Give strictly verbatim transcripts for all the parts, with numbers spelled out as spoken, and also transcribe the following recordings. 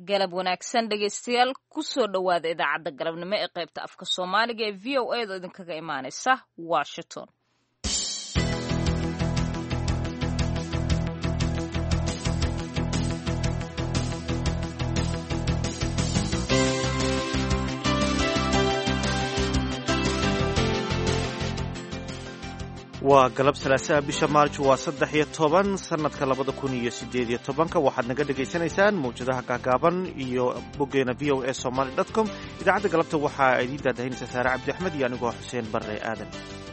galab wanaagsan dhegaystayaal kusoo dhowaada idaacadda galabnimo ee qaybta afka soomaaliga ee v o a da idinkaga imaanaysa washington. waa galab salaasaha bisha maarj waa saddex iyo toban sanadka labada kun iyo sideed iyo tobanka waxaad naga dhegaysanaysaan mawjadaha gaagaaban iyo boggeena v o a somaly dot com idaacadda galabta waxaa idiin daadahinaysa saare cabdi axmed iyo anigoo xuseen barre aadan.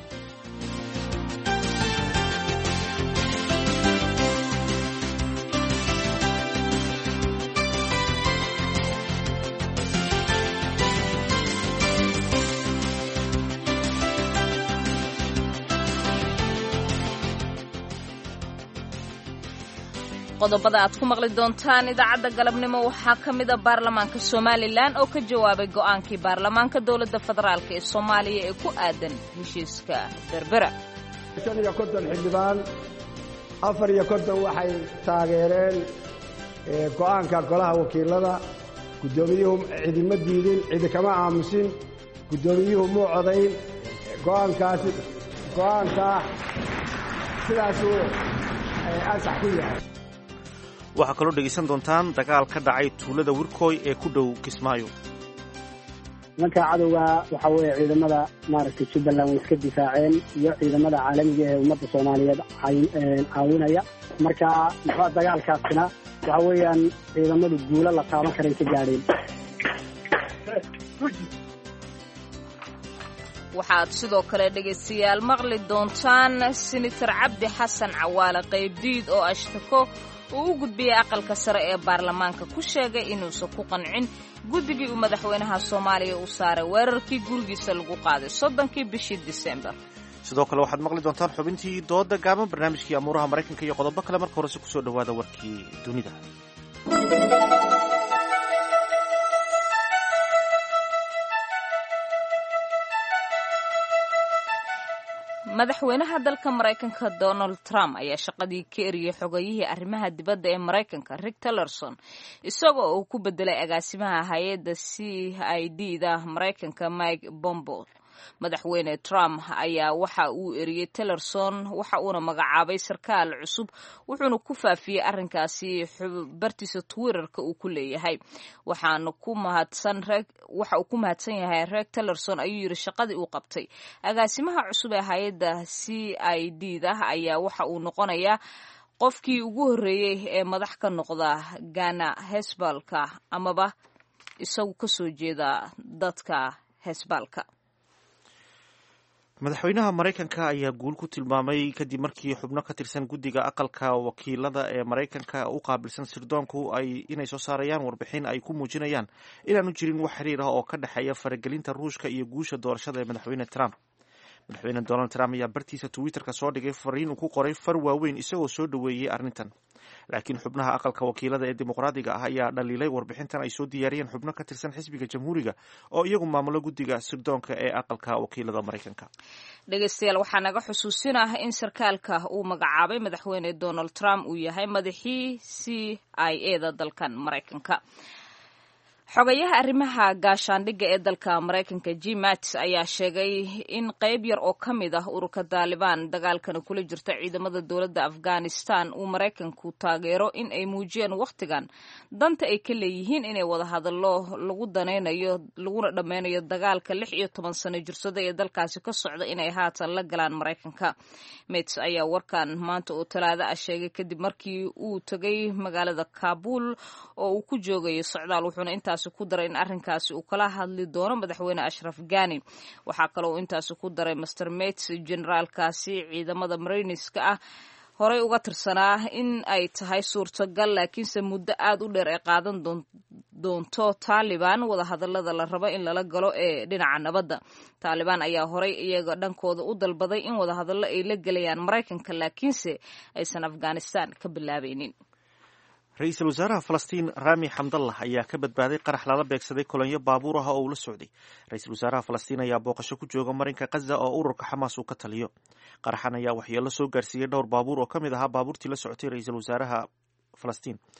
qodobada aad ku maqli doontaan idaacadda galabnimo waxaa ka mid a baarlamaanka somalilan oo ka jawaabay go'aankii baarlamaanka dowladda federaalk ee soomaaliya ee ku aadan heshiiska berbera. shan iyo konton xildhibaan afar iyo konton waxay taageereen go'aanka golaha wakiilada. guddoomiyuhu cidima diidin, cidi kama aamusin, guddoomiyuhu muu codayn. go'aankaasi go'aankaa sidaasuu ansax ku yahay. waxaa kaloo dhegaysan doontaan dagaal ka dhacay tuulada wirkooy ee ku dhow kismaayo. nimanka cadowga waxaa weeye ciidamada maaragtay jubbaland way iska difaaceen iyo ciidamada caalamiga ee ummadda soomaaliyeed caawinaya. marka muxua dagaalkaasina waxa weeyaan ciidamadu guulo la taaban karay ka gaadheen. waxaad sidoo kale dhegaystayaal maqli doontaan senator cabdi xasan cawaale qaybdiid oo ashtako uu u gudbiyey aqalka sare ee baarlamaanka ku sheegay inuusan ku qancin guddigii uu madaxweynaha soomaaliya u saaray weerarkii gurigiisa lagu qaaday soddonkii bishii disembar. sidoo kale waxaad maqli doontaan xubintii dooda gaaban, barnaamijkii amuuraha maraykanka iyo qodobo kale. marka horese kusoo dhowaada warkii dunida. madaxweynaha dalka maraykanka donald trump ayaa shaqadii ka eriyey xogayihii arrimaha dibadda ee maraykanka rick tillerson isagoo uu ku bedelay agaasimaha hay-adda c i d da maraykanka mike pompeo. madaxweyne trump ayaa waxa uu eriyey tillerson waxa uuna magacaabay sarkaal cusub, wuxuuna ku faafiyey arrinkaasi bartiisa twitterka uu ku leeyahay. waxaana ku mahadsan waxa uu ku mahadsan yahay reer tillerson ayuu yidhi shaqadii uu qabtay. agaasimaha cusub ee hay-adda c i d da ayaa waxa uu noqonayaa qofkii ugu horreeyey ee madax ka noqda Ghana Hezbolka amaba isagu ka soo jeeda dadka Hezbolka. madaxweynaha maraykanka ayaa guul ku tilmaamay kadib markii xubno ka tirsan guddiga aqalka wakiilada ee maraykanka u qaabilsan sirdoonku ay inay soo saarayaan warbixin ay ku muujinayaan inaanu jirin wax xiriir ah oo ka dhexeeya faragelinta ruushka iyo guusha doorashada ee madaxweyne trump. madaxweyne donald trump ayaa bartiisa twitterka soo dhigay fariin uu ku qoray far waaweyn isagoo soo dhoweeyey arrintan, laakiin xubnaha aqalka wakiilada ee dimuqraadiga ah ayaa dhaliilay warbixintan ay soo diyaariyeen xubno ka tirsan xisbiga jamhuuriga oo iyagu maamulo guddiga sirdoonka ee aqalka wakiilada maraykanka. dhegaystayaal waxaa naga xusuusinah in sarkaalka uu magacaabay madaxweyne donald trump uu yahay madaxii c i a da dalkan maraykanka. xogayaha arrimaha gaashaandhigga ee dalka maraykanka jim mattis ayaa sheegay in qayb yar oo ka mid ah ururka taalibaan dagaalkana kula jirta ciidamada dowladda afghanistan uu maraykanku taageero in ay muujiyeen wakhtigan danta ay ka leeyihiin inay wada hadallo lagu danaynayo laguna dhammeynayo dagaalka lix iyo toban sano jirsada ee dalkaasi ka socda inay haatan la galaan maraykanka. mattis ayaa warkan maanta oo talaado ah sheegay kadib markii uu tegay magaalada kaabul oo uu ku joogayo socdaal, wuxuuna intaas ku daray in arrinkaasi uu kala hadli doono madaxweyne ashraf ghani. waxaa kaloo intaasi ku daray master mattis generaalkaasi ciidamada marayniska ah horey uga tirsanaa in ay tahay suurtagal laakiinse muddo aad u dheer ay qaadan doonto taalibaan wadahadallada la rabo in lala galo ee dhinaca nabadda. taalibaan ayaa horey iyaga dhankooda u dalbaday in wadahadallo ay la gelayaan maraykanka laakiinse aysan afghanistan ka bilaabaynin. ra-iisul wasaaraha falastiin rami xamdallah ayaa ka badbaaday qarax lala beegsaday kolonyo baabuur ah oo uu la socday. ra-iisul wasaaraha falastiin ayaa booqasho ku jooga marinka khaza oo ururka xamaas uu ka taliyo. qaraxan ayaa waxyeelo soo gaarsiiyey dhowr baabuur oo ka mid ahaa baabuurtii la socotay ra-iisul wasaaraha falastiin.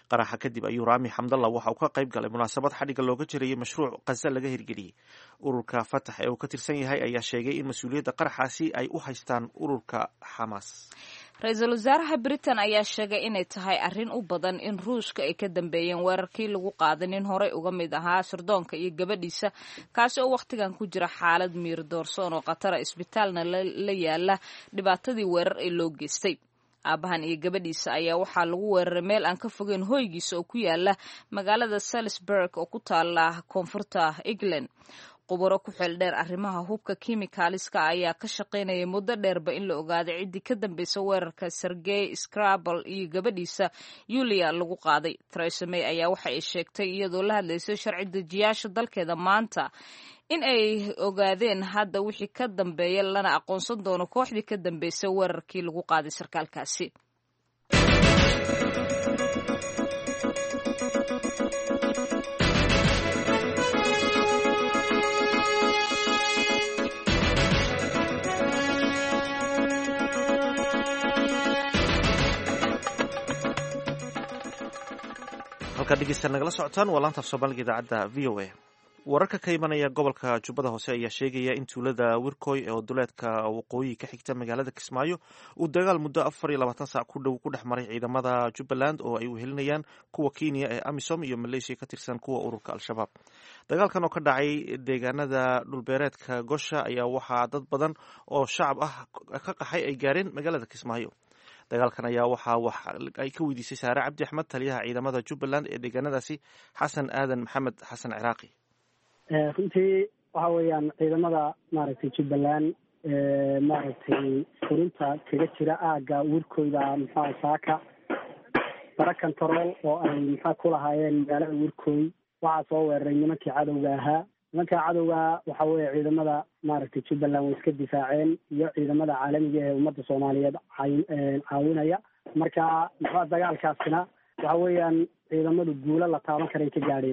qaraxa kadib ayuu raami xamdalla waxa uu ka qayb galay munaasabad xadhigga looga jirayay mashruuc qaza laga hirgeliyey. ururka fatax ee uu ka tirsan yahay ayaa sheegay in mas-uuliyadda qaraxaasi ay u haystaan ururka xamaas. ra-iisul wasaaraha britain ayaa sheegay inay tahay arrin u badan in ruushka ay ka dambeeyeen weerarkii lagu qaaday nin horey uga mid ahaa sirdoonka iyo gabadhiisa kaasi oo wakhtigan ku jira xaalad miir doorsoon oo khatara isbitaalna la yaala dhibaatadii weerar ee loo geystay. aabahan iyo gabadhiisa ayaa waxaa lagu weeraray meel aan ka fogeyn hoygiisa oo ku yaala magaalada salisburg oo ku taala koonfurta england. qubaro ku xeel dheer arrimaha hubka kimikaaliska ayaa ka shaqaynayay muddo dheerba in la ogaaday ciddii ka dambaysa weerarka sergey scrabble iyo gabadhiisa yulia lagu qaaday. theresa may ayaa waxa ay sheegtay iyadoo la hadlaysay sharci dejiyaasha dalkeeda maanta in ay ogaadeen hadda wixii ka dambeeya lana aqoonsan doono kooxdii ka dambaysay weerarkii lagu qaaday sarkaalkaasi. halkaa dhegeystayaal nagala socotaan waa laanta af soomaaliga idaacadda v o a. wararka ka imanaya gobolka jubbada hoose ayaa sheegaya in tuulada wirkoy oo duleedka waqooyi ka xigta magaalada kismaayo uu dagaal muddo afar iyo labaatan saac ku dhow ku dhex maray ciidamada jubbaland oo ay wehelinayaan kuwa kenya ee amisom iyo maleeshiya ka tirsan kuwa ururka al-shabaab. dagaalkan oo ka dhacay deegaanada dhulbeereedka gosha ayaa waxaa dad badan oo shacab ah ka qaxay ay gaareen magaalada kismaayo. dagaalkan ayaa waxaa wax ay ka weydiisay saare cabdi axmed taliyaha ciidamada jubbaland ee deegaanadaasi xasan aadan maxamed xasan ciraaqi. runtii waxa weeyaan ciidamada maaragtay jubbaland maaragtay furinta kaga jira aagga wirkoyda muxua saaka bara control oo ay muxua ku lahaayeen magaalada wirkoy waxaa soo weeraray nimankii cadowga ahaa. nimanka cadowga waxa weeye ciidamada maaragtay jubbaland way iska difaaceen iyo ciidamada caalamiga ee ummadda soomaaliyeed caawinaya. marka muxua dagaalkaasina waxa weeyaan ciidamadu guulo la taaban karay ka gaadheen.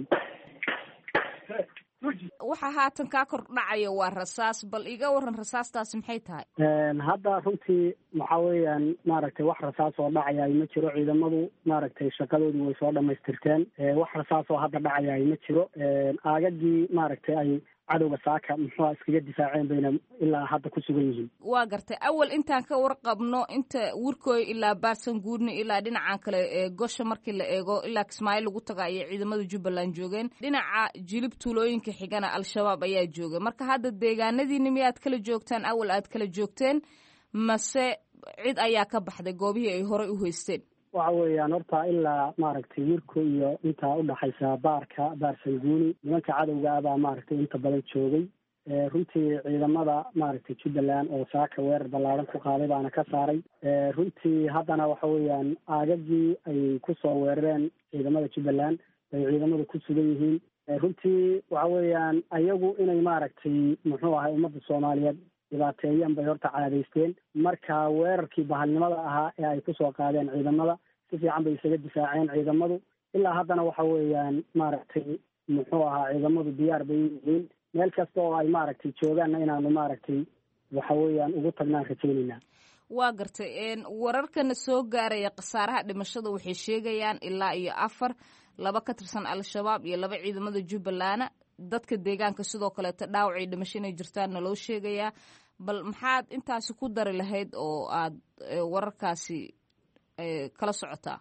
waxa haatan kaa kor dhacaya waa rasaas, bal iga waran rasaastaasi maxay tahay? hadda runtii waxa weeyaan maaragtay wax rasaas oo dhacaya ma jiro. ciidamadu maaragtay shaqadoodii way soo dhamaystirteen. wax rasaas oo hadda dhacaya ma jiro. aagagii maaragtay ay cadowga saaka muxua iskaga difaaceen bayna ilaa hadda ku sugan yihiin. waa gartay awal intaan ka warqabno inta wirkoy ilaa baarsan guurni ilaa dhinacan kale ee gosha markii la eego ilaa kismaayo lagu taga ayay ciidamada jubbaland joogeen. dhinaca jilib tuulooyinka xigana al-shabaab ayaa joogay. marka hadda deegaanadiini miyaad kala joogtaan awal aad kala joogteen mase cid ayaa ka baxday goobihii ay horey u haysteen? waxa weeyaan horta ilaa maaragtay wirko iyo intaa udhaxaysa baarka baarsanguuni nimanka cadowga ah baa maaragtay inta badan joogay. runtii ciidamada maaragtay jubbaland oo saaka weerar ballaaran ku qaaday baana ka saaray. runtii haddana waxa weeyaan aagagii ay kusoo weerareen ciidamada jubbaland ay ciidamadu ku sugan yihiin. runtii waxa weeyaan ayagu inay maaragtay muxuu ahay ummadda soomaaliyeed dhibaateeyaan bay horta caadaysteen. marka weerarkii bahalnimada ahaa ee ay kusoo qaadeen ciidamada si fiican bay isaga difaaceen ciidamadu. ilaa haddana waxa weeyaan maaragtay muxuu ahaa ciidamadu diyaar bay yihiin meel kasta oo ay maaragtay joogaanna inaanu maaragtay waxa weeyaan ugu tagnaan rajaynaynaa. waa gartay wararkana soo gaaraya khasaaraha dhimashada waxay sheegayaan ilaa iyo afar laba ka tirsan al-shabaab iyo laba ciidamada jubbaland. dadka deegaanka sidoo kaleeto dhaawacay dhimasho inay jirtaanna loo sheegayaa. bal maxaad intaasi ku dari lahayd oo aad wararkaasi kala socotaa?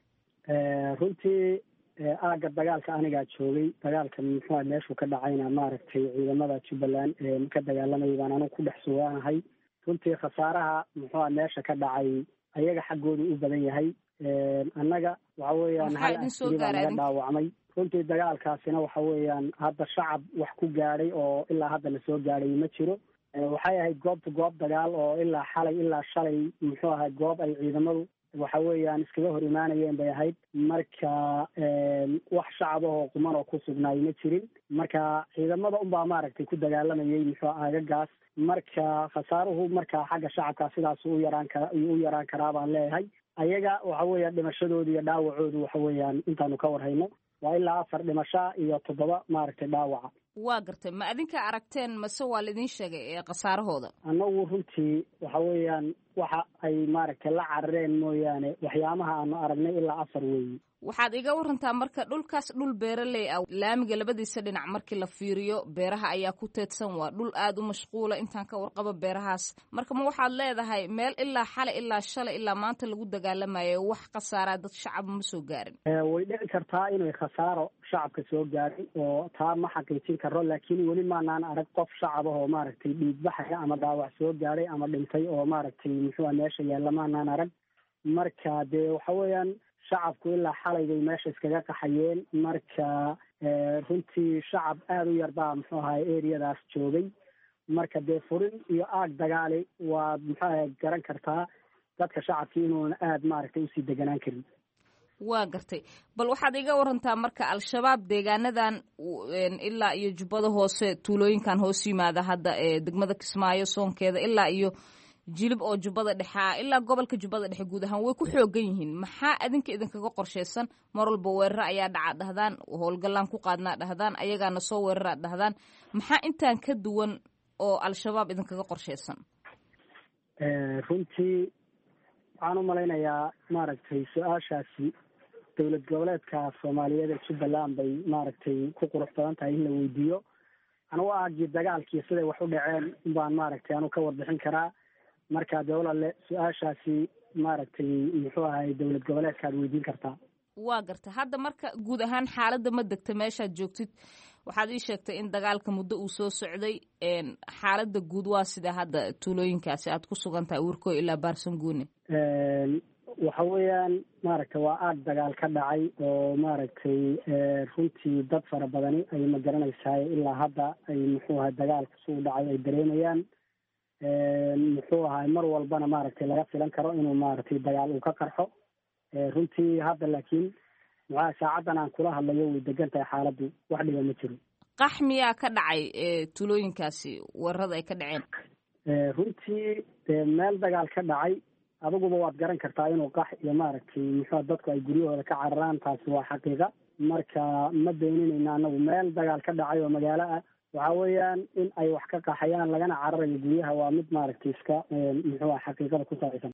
runtii aagga dagaalka anigaa joogay. dagaalka muxua meeshuu ka dhacayna maaragtay ciidamada jubbaland ka dagaalamayay baan anigu ku dhex sugaanahay. runtii khasaaraha muxua meesha ka dhacay ayaga xaggooda u badan yahay. annaga waxa weeyaan hal askari baa naga dhaawacmay. runtii dagaalkaasina waxa weeyaan hadda shacab wax ku gaadhay oo ilaa hadda la soo gaadhay ma jiro. waxay ahayd goobta goob dagaal oo ilaa xalay ilaa shalay muxuu ahay goob ay ciidamadu waxa weeyaan iskaga hor imaanayeen bay ahayd. marka wax shacab ahoo quman oo ku sugnaay ma jirin. marka ciidamada unbaa maaragtay ku dagaalamayay muxuu aagagaas. marka khasaaruhu marka xagga shacabka sidaas u yaraan kara u yaraan karaa baan leeyahay. ayaga waxa weeyaan dhimashadooda iyo dhaawacoodu waxa weeyaan intaanu ka warhayno waa ilaa afar dhimasho iyo toddoba maaragtay dhaawaca. waa gartay ma adinka aragteen mase waa laidin sheegay ee khasaarahooda? annagu runtii waxa weeyaan waxa ay maaragtay la carareen mooyaane waxyaamaha aanu aragnay ilaa afar weeye. waxaad iga warantaa marka dhulkaas dhul beeraley ah laamiga labadiisa dhinac markii la fiiriyo beeraha ayaa ku teedsan waa dhul aad u mashquula intaan ka warqabo beerahaas marka ma waxaad leedahay meel ilaa xale ilaa shalay ilaa maanta lagu dagaalamayo wax khasaaraa dad shacab ma soo gaarin? way dhici kartaa inay khasaaro shacabka soo gaarin oo taa ma xaqiijin karo laakiin weli maanaan arag qof shacab ah oo maaragtay dhiigbaxaya ama dhaawac soo gaaray ama dhintay oo maaragtay muxuu meesha yaalla maanaan arag. marka dee waxa weeyaan shacabku ilaa xalay bay meesha iskaga qaxayeen marka runtii shacab aada u yar baa muxuu ahay eriyadaas joogay marka dee furin iyo aag dagaali waad muxuu ahay garan kartaa dadka shacabkii inuuna aada maaragtay usii deganaan karin. waa gartay bal waxaad iga warantaa marka al-shabaab deegaanadan ilaa iyo jubbada hoose tuulooyinkan hoos yimaada hadda ee degmada Kismaayo soonkeeda ilaa iyo jilib oo jubbada dhexe ilaa gobolka jubbada dhexe guud ahaan way ku xoogan yihiin maxaa adinka idinkaga qorshaysan mar walba weerar ayaa dhaca dhahdaan howlgallaan ku qaadnaa dhahdaan ayagaana soo weeraraa dhahdaan maxaa intaan ka duwan oo al-shabaab idinkaga qorshaysan? runtii waxaan u malaynayaa maaragtay su-aashaasi dowlad goboleedka soomaaliyeed ee jubbaland bay maaragtay ku qurux badan tahay in la weydiiyo. anugu aagii dagaalkii siday wax u dhaceen baan maaragtay anu ka warbixin karaa marka dawladle su-aashaasi maaragtay muxuu ahay dowlad goboleedkaad weydiin kartaa. waa garta hadda marka guud ahaan xaaladda ma degta meeshaad joogtid waxaad ii sheegtay in dagaalka muddo uu soo socday xaaladda guud waa sida hadda tuulooyinkaasi aad ku sugan tahay Uurkooy ilaa Baarsanguune? waxa weeyaan maaragtay waa aag dagaal ka dhacay oo maaragtay runtii dad fara badani ay ma garanaysaa ilaa hadda ay muxuu ahay dagaalka suu dhacay ay dareemayaan muxuu ahay mar walbana maaragtay laga filan karo inuu maaragtay dagaal uu ka qarxo. runtii hadda laakiin maxaa saacadan aan kula hadlayo way degan tahay xaaladdu wax dhiba ma jiro. qax miyaa ka dhacay tuulooyinkaasi weerarada ay ka dhaceen? runtii dee meel dagaal ka dhacay adiguba waad garan kartaa inuu qax iyo maaragtay muxuu dadku ay guryahooda ka cararaan taasi waa xaqiiqa marka ma beeninayna anagu meel dagaal ka dhacay oo magaalo ah waxa weeyaan in ay wax ka qaxayaan lagana cararayo guryaha waa mid maaragtay iska muxuu ah xaqiiqada ku saabsan.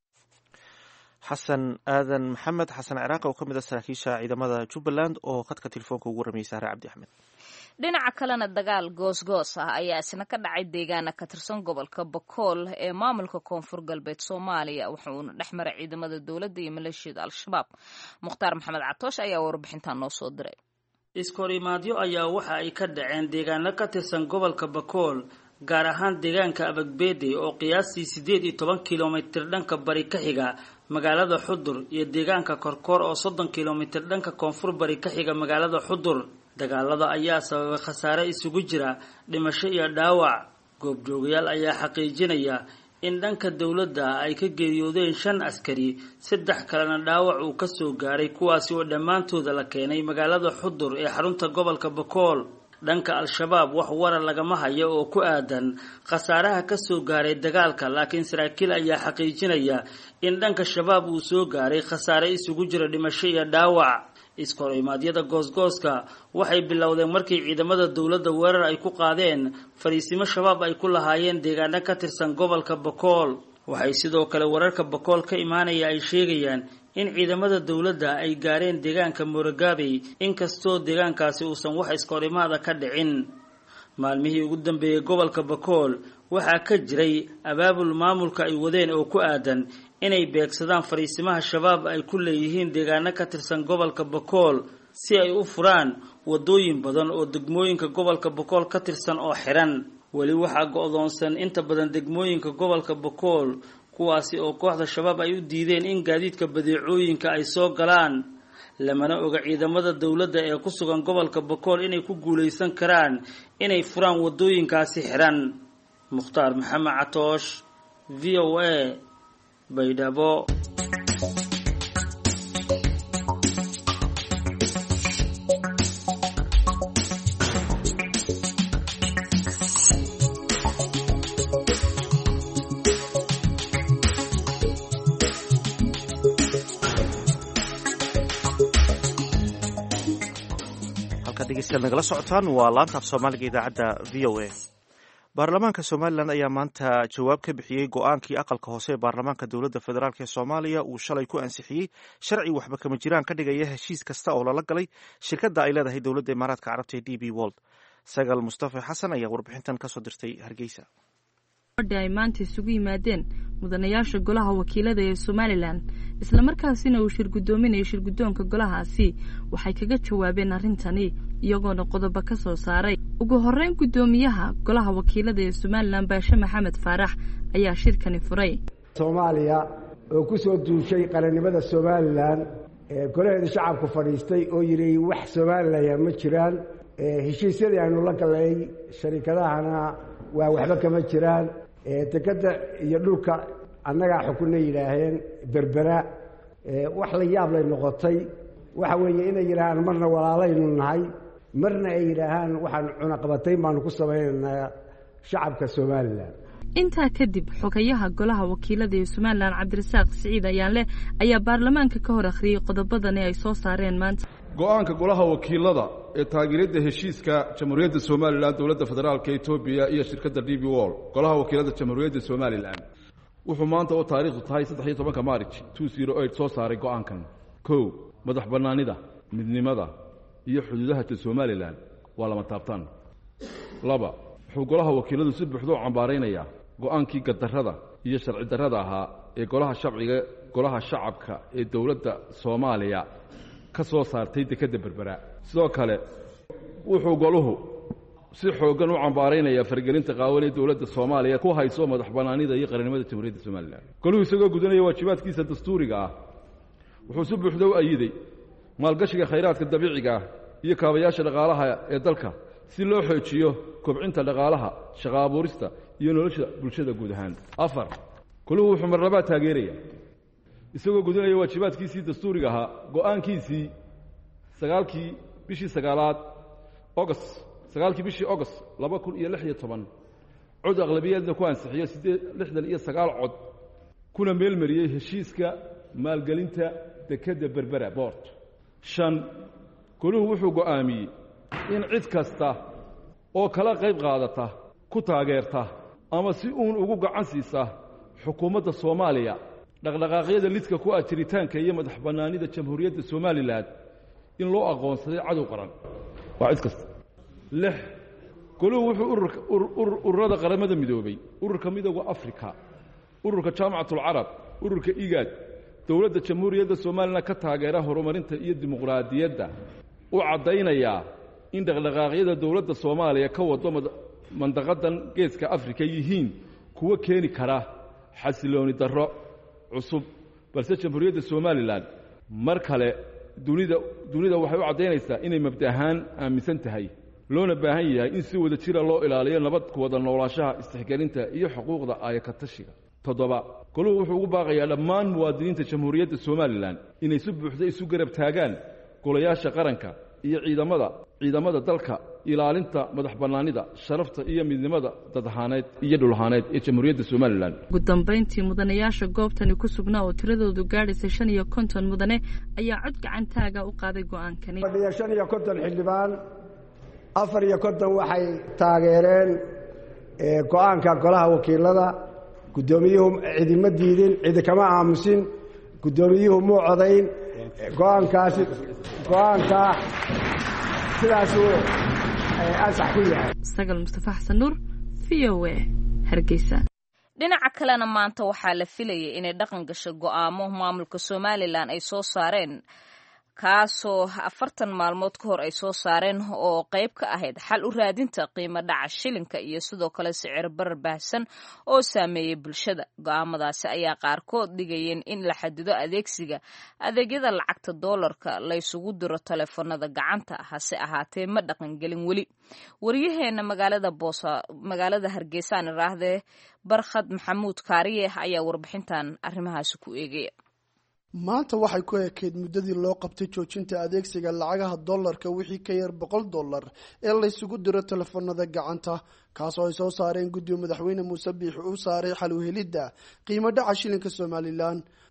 xasan aadan maxamed xasan ciraaq oo ka mid ah saraakiisha ciidamada Jubbaland oo khadka telefoonka ugu warramay Saare Cabdi Axmed. dhinaca kalena dagaal goosgoos ah ayaa isna ka dhacay deegaana ka tirsan gobolka Bakool ee maamulka koonfur galbeed Soomaaliya wuxuuna dhex maray ciidamada dowladda iyo maleeshiyada al-shabaab. Mukhtaar Maxamed Catoosh ayaa warbixintan noo soo diray. iskorimaadyo ayaa waxa ay ka dhaceen deegaano ka tirsan gobolka Bakool gaar ahaan deegaanka Abagbeede oo qiyaastii sideed iyo toban kiiloomitir dhanka bari ka xiga magaalada Xudur iyo deegaanka Korkoor oo soddon kiiloomitir dhanka koonfur bari ka xiga magaalada Xudur. dagaalada ayaa sababay khasaare isugu jira dhimasho iyo dhaawac. goobjoogayaal ayaa xaqiijinaya in dhanka dowladda ay ka geeriyoodeen shan askari saddex kalena dhaawac uu ka soo gaaray kuwaasi oo dhammaantooda la keenay magaalada Xudur ee xarunta gobolka Bakool. dhanka al-shabaab wax warar lagama hayo oo ku aadan khasaaraha ka soo gaaray dagaalka laakiin saraakiil ayaa xaqiijinaya in dhanka shabaab uu soo gaaray khasaare isugu jira dhimasho iyo dhaawac. iskorimaadyada goosgooska waxay bilowdeen markii ciidamada dowladda weerar ay ku qaadeen fariisimo shabaab ay ku lahaayeen deegaano ka tirsan gobolka Bakool. waxay sidoo kale wararka Bakool ka imaanaya ay sheegayaan in ciidamada dowladda ay gaareen deegaanka Morogabey inkastoo deegaankaasi uusan wax iskorimaada ka dhicin. maalmihii ugu dambeeyay gobolka Bakool waxaa ka jiray abaabul maamulka ay wadeen oo ku aadan inay beegsadaan fariisimaha shabaab ay ku leeyihiin deegaano ka tirsan gobolka Bakool si ay u furaan wadooyin badan oo degmooyinka gobolka Bakool ka tirsan oo xiran. weli waxaa go'doonsan inta badan degmooyinka gobolka Bakool kuwaasi oo kooxda shabaab ay u diideen in gaadiidka badeecooyinka ay soo galaan. lamana oga ciidamada dowladda ee ku sugan gobolka Bakool inay ku guuleysan karaan inay furaan wadooyinkaasi xiran. Mukhtaar Maxamed Catoosh, V O A, Baydhabo. nagala socotaan waa laanta af soomaaliga idaacadda v o a. baarlamaanka somalilan ayaa maanta jawaab ka bixiyey go-aankii aqalka hoose ee baarlamaanka dowladda federaalk ee soomaaliya uu shalay ku ansixiyey sharci waxba kama jiraan ka dhigaya heshiis kasta oo lala galay shirkadda ay leedahay dowladda imaaraadka carabta ee d b wold. sagaal mustafa xasan ayaa warbixintan kasoo dirtay hargeysa. ay maanta isugu yimaadeen mudanayaasha golaha wakiilada ee somalilan islamarkaasina uu shir guddoominayo shir guddoonka golahaasi waxay kaga jawaabeen arrintani iyagoona qodobo ka soo saaray. ugu horreyn guddoomiyaha golaha wakiilada ee somalilan baashe maxamed faarax ayaa shirkani furay. soomaaliya oo ku soo duushay qarannimada somalilan ee golaheeda shacabku fadhiistay oo yidhi wax somalilan ma jiraan, heshiisyadii aynu la galay sharikadahana waa waxba kama jiraan, dekadda iyo dhulka annagaa xukunna yidhaaheen berbera. wax la yaab lay noqotay waxa weeye inay yidhaahaan marna walaalaynu nahay, marna ay yidhaahaan waxaan cunaqabatay baanu ku samaynaynaa shacabka somalilan. intaa kadib xogayaha golaha wakiilada ee somalilan cabdirasaaq siciid ayaanleh ayaa baarlamaanka ka hor akhriyey qodobadani ay soo saareen maanta. go-aanka golaha wakiilada ee taageeridda heshiiska jamhuuriyadda somalilan dowladda federaalka etoobiya iyo shirkadda d b wol golaha wakiilada jamhuuriyadda somalilan wuxuu maanta oo taariikhdu tahay saddex iyo tobanka maarij two zero eight soo saaray go-aankan. kow madax bannaanida midnimada iyo xuduudaha somalilan waa lama taabtaan. laba wuxuu golaha wakiiladu si buuxda u cambaaraynayaa go-aankii gadarrada iyo sharci darrada ahaa ee golaha shabciga golaha shacabka ee dowladda soomaaliya ka soo saartay dekedda berbera. sidoo kale wuxuu goluhu si xooggan u cambaaraynayaa fargelinta qaawan ee dowladda soomaaliya ku hayso madax bannaanida iyo qarannimada jamhuuriyadda somalilan. goluhu isagoo gudanaya waajibaadkiisa dastuuriga ah wuxuu si buuxda u ayiday maalgashiga khayraadka dabiiciga ah iyo kaabayaasha dhaqaalaha ee dalka si loo xoojiyo kobcinta dhaqaalaha, shaqo abuurista iyo nolosha bulshada guud ahaan. afar goluhu wuxuu marnabaa taageeraya isagoo gudinaya waajibaadkiisii dastuuriga ahaa go-aankiisii sagaalkii bishii sagaalaad ogost sagaalkii bishii ogost laba kun iyo lix iyo toban cod aqlabiyaedna ku ansixiyo siddeed lixdan iyo sagaal cod kuna meelmariyey heshiiska maalgelinta dekedda berbera boort. shan goluhu wuxuu go'aamiyey in cid kasta oo kala qayb qaadata ku taageerta ama si uun ugu gacan siisa xukuumadda soomaaliya dhaqdhaqaaqyada lidka ku ah jiritaanka iyo madax bannaanida jamhuuriyadda somalilan in loo aqoonsaday cadow qaran waa cid kasta. lix goluhu wuxuu ururada qaramada midoobay, ururka midooda afrika, ururka jaamacatulcarab, ururka igaad, dowladda jamhuuriyadda somalilan ka taageera horumarinta iyo dimuqraadiyadda u caddaynayaa in dhaqdhaqaaqyada dowladda soomaaliya ka wado mandaqadan geeska afrika yihiin kuwa keeni kara xasilooni darro cusub, balse jamhuuriyadda somalilan mar kale dunida dunida waxay u caddaynaysaa inay mabda ahaan aaminsan tahay loona baahan yahay in si wada jira loo ilaaliyo nabad ku wada noolaanshaha, istixgelinta iyo xuquuqda aayaka tashiga. toddoba goluhu wuxuu ugu baaqayaa dhammaan muwaadiniinta jamhuuriyadda somalilan inay si buuxda isu garab taagaan golayaasha qaranka iyo ciidamada ciidamada dalka ilaalinta madax bannaanida, sharafta iyo midnimada dadahaaneed iyo dhulahaaneed ee jamhuuriyadda somalilan. ugu dambayntii mudanayaasha goobtani ku sugnaa oo tiradoodu gaadhaysay shan iyo konton mudane ayaa cod gacantaaga u qaaday go-aankani. fadhiya shan iyo konton xildhibaan, afar iyo konton waxay taageereen go-aanka golaha wakiilada. guddoomiyuhu cidima diidin, cidi kama aamusin, guddoomiyuhu muu codayn. go-aankaasi go-aankaa sidaasuu ansax ku yahay. sagal mustafa xasan nuur v o a hargeysa. dhinaca kalena maanta waxaa la filayay inay dhaqan gasho go'aamo maamulka somalilan ay soo saareen kaasoo afartan maalmood ka hor ay soo saareen oo qayb ka ahayd xal u raadinta qiimo dhaca shilinka iyo sidoo kale sicir barar baahsan oo saameeyey bulshada. go'aamadaasi ayaa qaarkood dhigayeen in la xadido adeegsiga adeegyada lacagta doolarka laysugu diro taleefanada gacanta, hase ahaatee ma dhaqangelin weli. waryaheena magaalada boosa magaalada hargeysa aan iraahdee barkhad maxamuud kaariye ayaa warbixintan arrimahaasi ku eegaya. maanta waxay ku ekeyd muddadii loo qabtay joojinta adeegsiga lacagaha dollarka wixii ka yar boqol dollar ee laysugu diro telefoonada gacanta, kaasoo ay soo saareen guddiga madaxweyne muuse biixi u saaray xal u helidda qiimo dhaca shilinka somalilan.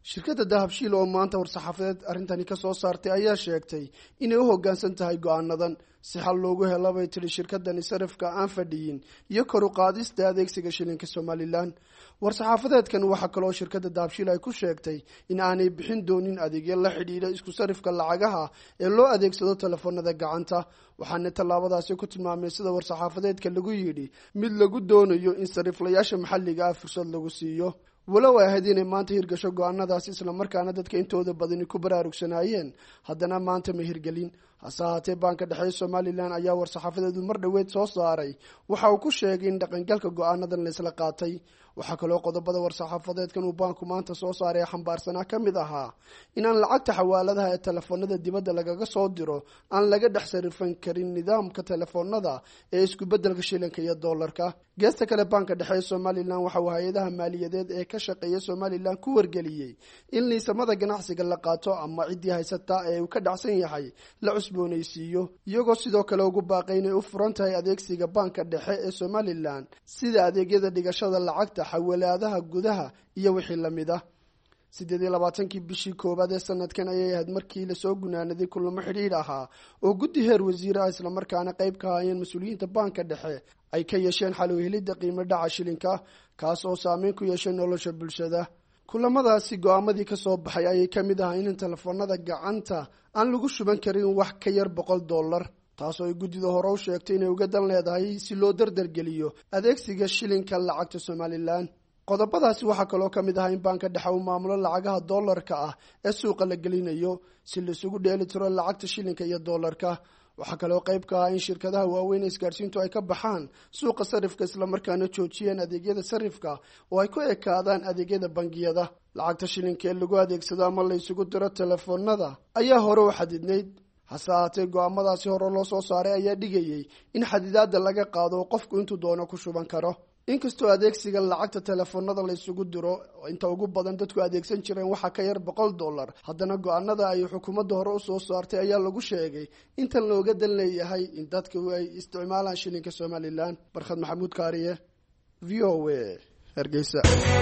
shirkadda dahabshiil oo maanta war-saxaafadeed arrintani ka soo saartay ayaa sheegtay inay u hoggaansan tahay go-aanadan si xal loogu helo bay tidhi shirkadani sarifka aan fadhiyin iyo kor u qaadista adeegsiga shilinka somalilan war-saxaafadeedkan waxaa kaloo shirkadda dahabshiil ay ku sheegtay in aanay bixin doonin adeegyo la xidhiidha isku sarifka lacagaha ee loo adeegsado telefoonada gacanta waxaana tallaabadaasi ku tilmaamay sida war-saxaafadeedka lagu yidhi mid lagu doonayo in sariflayaasha maxalliga ah fursad lagu siiyo walow ay ahayd inay maanta hirgasho go-aanadaasi islamarkaana dadka intooda badani ku baraarugsanaayeen haddana maanta ma hirgelin hase ahaatee baanka dhexe somalilan ayaa war-saxaafadeedu mar dhoweed soo saaray waxa uu ku sheegay in dhaqangalka go-aanadan laysla qaatay waxaa kaloo qodobada war-saxaafadeedkan uu baanku maanta soo saaray xambaarsanaa ka mid ahaa inaan lacagta xawaaladaha ee telefoonada dibadda lagaga soo diro aan laga dhex sarifan karin nidaamka telefoonada ee isku beddelka shilinka iyo doolarka geesta kale baanka dhexe ee somalilan waxa uu hay-adaha maaliyadeed ee ka shaqeeya somalilan ku wargeliyey in liisamada ganacsiga la qaato ama ciddii haysataa ee uu ka dhacsan yahay la cusboonaysiiyo iyagoo sidoo kale ugu baaqay inay u furan tahay adeegsiga baanka dhexe ee somalilan sida adeegyada dhigashada lacagta xawalaadaha gudaha iyo wixii lamid ah siddeed iyo labaatankii bishii koowaad ee sanadkan ayay ahayd markii lasoo gunaanaday kulamo xidhiidh ahaa oo guddi heer wasiire ah islamarkaana qayb ka hayeen mas-uuliyiinta baanka dhexe ay ka yeesheen xal u helidda qiimo dhaca shilinka kaas oo saameyn ku yeeshay nolosha bulshada kulamadaasi go-aamadii ka soo baxay ayay ka mid ahaa in telefoonada gacanta aan lagu shuban karin wax ka yar boqol dollar taasoo ay guddida hore u sheegtay inay uga dan leedahay si loo dardargeliyo adeegsiga shilinka lacagta somalilan qodobadaasi waxaa kaloo ka mid ahaa in baanka dhexe uu maamulo lacagaha doolarka ah ee suuqa la gelinayo si laisugu dheeli tiro lacagta shilinka iyo doolarka waxaa kaloo qayb ka ah in shirkadaha waaweyn ee isgaarsiintu ay ka baxaan suuqa sarifka islamarkaana joojiyeen adeegyada sarifka oo ay ku ekaadaan adeegyada bangiyada lacagta shilinka ee lagu adeegsado ama la isugu diro telefoonada ayaa hore u xadidnayd hase ahaatee go-aamadaasi hore loo soo saaray ayaa dhigayay in xadidaada laga qaado oo qofku intuu doono ku shuban karo inkastoo adeegsiga lacagta telefoonada la isugu diro inta ugu badan dadku adeegsan jireen waxaa ka yar boqol dollar haddana go-aanada ay xukuumadda hore usoo saartay ayaa lagu sheegay intan looga dan leeyahay in dadku ay isticmaalaan shilinka somalilan barkhad maxamuud kaariye v o a hargeysa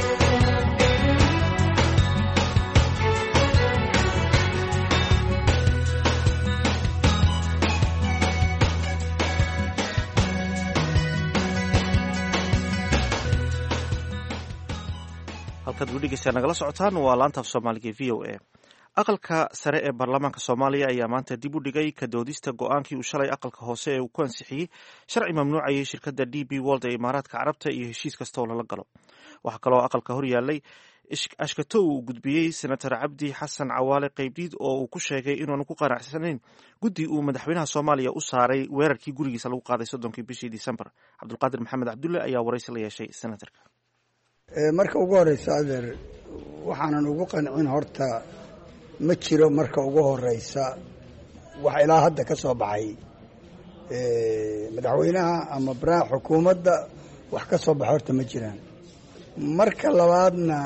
halkaad wudhegeysaa nagala socotaan waa laanta af soomaaliga v o a aqalka sare ee baarlamaanka soomaaliya ayaa maanta dib u dhigay ka doodista go-aankii uu shalay aqalka hoose ee uu ku ansixiyey sharci mamnuucayay shirkadda d b world ee imaaraadka carabta iyo heshiis kasta oo lala galo waxaa kaloo aqalka hor yaallay ashkato uu gudbiyey senator cabdi xasan cawaale qaybdiid oo uu ku sheegay inuanu ku qanacsanayn guddi uu madaxweynaha soomaaliya u saaray weerarkii gurigiisa lagu qaaday soddonkii bishii disembar cabdulqaadir maxamed cabdulle ayaa waraysi la yeeshay senatorka marka ugu horeysa adeer waxaanan ugu qancin horta ma jiro marka ugu horeysa wax ilaa hadda ka soo baxay madaxweynaha ama baraha xukuumadda wax ka soo baxay horta ma jiraan marka labaadna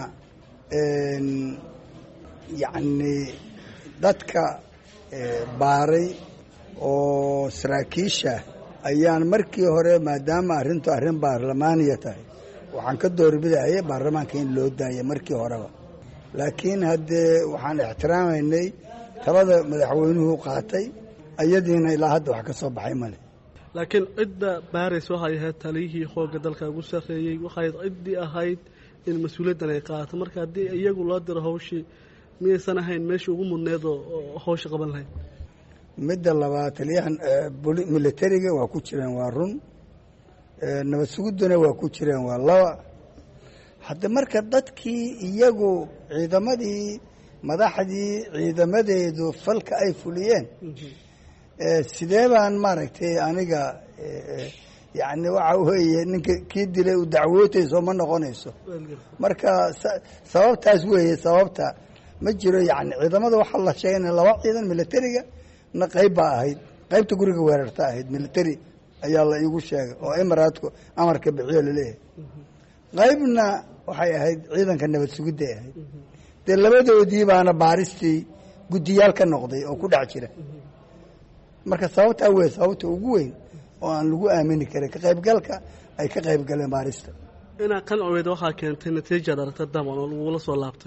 yacni dadka baaray oo saraakiisha ayaan markii hore maadaama arrintu arrin baarlamaaniya tahay waxaan ka doorbidaya baarlamaanka in loo daaya markii horeba laakiin haddee waxaan ixtiraamaynay talada madaxweynuhu qaatay ayadiina ilaa hadda wax ka soo baxay male laakiin cidda baaris waxay ahayd taliyihii xoogga dalka ugu sarreeyey waxay ciddii ahayd in mas-uuliyaddan ay qaato marka haddii iyagu loo diro hawshii miyaysan ahayn meeshii ugu mudneed oo hawsha qaban lahayd midda labaad taliyahan militariga waa ku jireen waa run nabad suguduna waa ku jireen waa laba hadda marka dadkii iyagu ciidamadii madaxdii ciidamadeedu falka ay fuliyeen sidee baan maaragtay aniga yacni waxa weeye ninka kii dilay u dacwootayso ma noqonayso marka sababtaas weeye sababta ma jiro yacni ciidamada waxaa la sheegay laba ciidan militariga na qayb baa ahayd qaybta guriga weerarta ahayd military ayaa la iigu sheegay oo imaraadku amarka bixiyo laleeyahay qaybna waxay ahayd ciidanka nabad sugidday ahayd dee labadoodii baana baaristii guddiyaal ka noqday oo ku dhex jira marka sababtaa wey sababta ugu weyn oo aan lagu aamini karin ka qaybgalka ay ka qayb galeen baarista inaa qancweed waxaa keentay natiijaad aragta daman oo lagula soo laabtay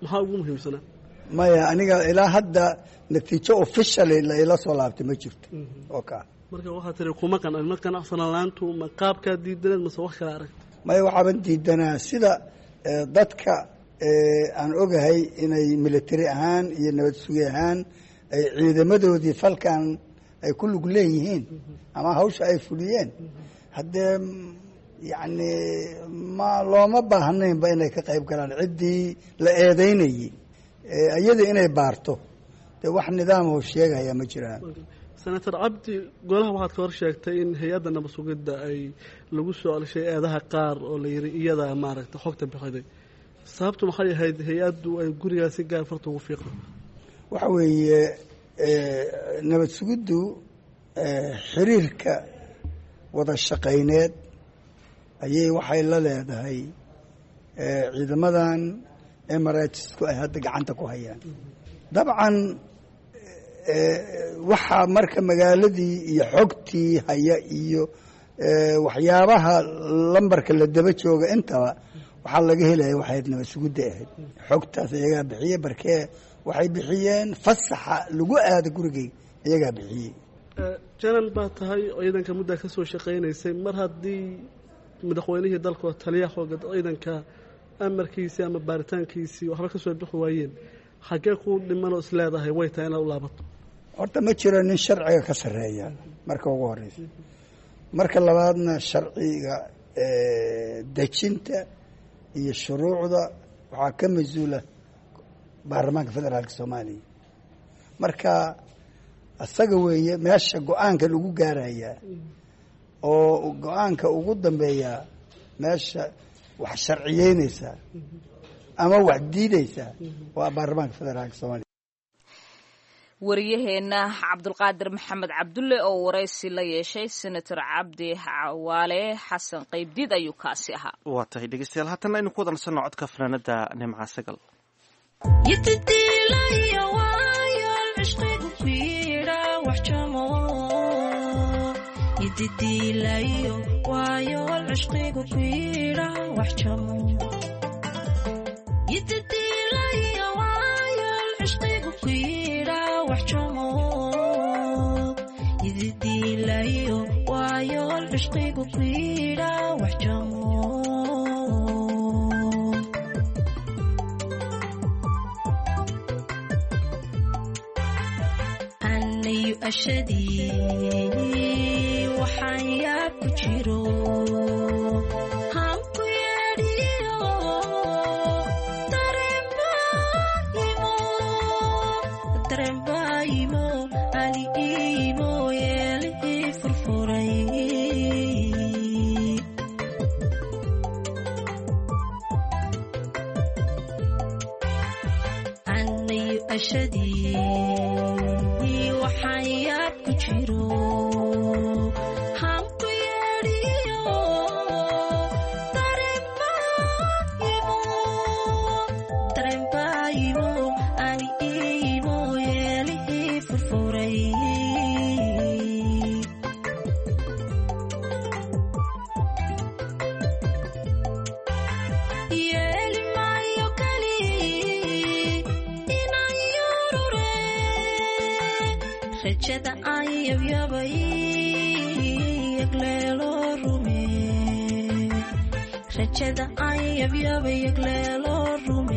maxaa ugu muhiimsanaa maya aniga ilaa hadda natiijo officially la ila soo laabtay ma jirto oo ka marka waxaa tiri kuma qanan ma qanacsanaan laantu ma qaabkaa diidaneed mase wax kale aragta maya waxaaban diidanaa sida dadka aan ogahay inay military ahaan iyo nabad sugi ahaan ay ciidamadoodii falkan ay ku lug leeyihiin ama hawsha ay fuliyeen haddee yacni ma looma baahnaynba inay ka qayb galaan ciddii la eedeynayey iyada inay baarto dee wax nidaamho sheegaya ma jiraan senator cabdi golaha waxaad ka hor sheegtay in hay-adda nabad sugidda ay lagu soo celshay eedaha qaar oo la yidhi iyada maaragtay xogta bixiday sababtu maxay ahayd hay-addu ay gurigaasi gaar farta ugu fiiqda waxa weeye nabad sugiddu xiriirka wada shaqayneed ayay waxay la leedahay ciidamadan emiratisku ay hadda gacanta ku hayaan dabcan waxaa marka magaaladii iyo xogtii haya iyo waxyaabaha lambarka la daba jooga intaba waxaa laga helaya waxayd nabad sugidda ahayd xogtaas iyagaa bixiye barkee waxay bixiyeen fasaxa lagu aada gurigay iyagaa bixiyey janan baa tahay ciidanka muddaa ka soo shaqaynaysay mar haddii madaxweynihii dalka oo taliya xooga ciidanka amarkiisii ama baaritaankiisii waxba ka soo bixi waayeen xaggee ku dhimanoo is leedahay way tahay inaad u laabato horta ma jiro nin sharciga ka sarreeya marka ugu horeysa marka labaadna sharciga dejinta iyo shuruucda waxaa ka mas-uula baarlamaanka federaalka soomaaliya marka isaga weeye meesha go-aanka lagu gaarayaa oo go-aanka ugu dambeeyaa meesha wax sharciyeynaysaa ama wax diidaysaa waa baarlamaanka federaalka soomaaliya wariyaheenna cabdulqaadir maxamed cabdulle oo waraysi la yeeshay senator cabdi cawaale xasan qaybdiid ayuu kaasi ahaa waa tahay dhegeystayaal haatan aynu ku wada nasanno codka fanaanada nimca sagal anayu ashadii waxaan yaab ku jiro hanku yeedhiyo dareenbaayimo ali iimo yeelihii furfuray anayu ashadii waxaan yaab ku jiro hanku yeedhiyo dareenbaayimo ani iimo yeelihii furfuray yeeli maayo kali inaan yorure rajada aan yabyabay yagleelo rume rajada aan yabyabay yagleelo rume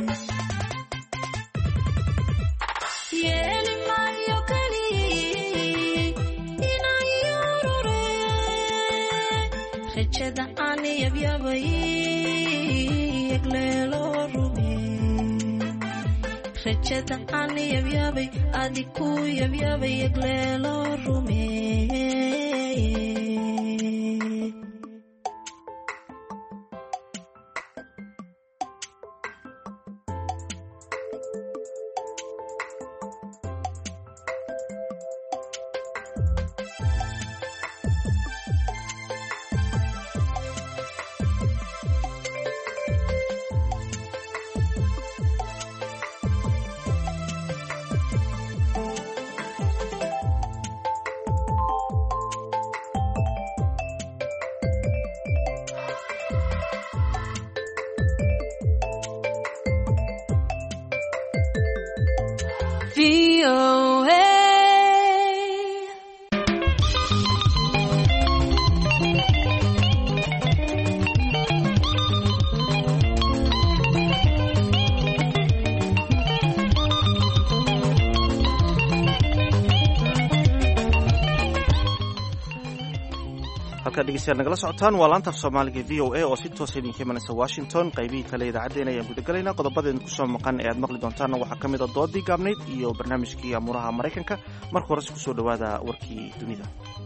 yeeli maayo kali inaan yorure rajada aan yabyabay yagleelo rume rajada aan yabyabay adiku yabyabay yagleelo rume V O A. halkaad dhegeystayaal nagala socotaan waa laanta af soomaaliga v o a oo si toosa idinka imanaysa washington qaybihii kale idaacaddeenna ayaan gudagalaynaa qodobadeen kusoo maqan ee aad maqli doontaanna waxaa ka mid a doodii gaabnayd iyo barnaamijkii amuuraha maraykanka marka horese kusoo dhowaada warkii dunida.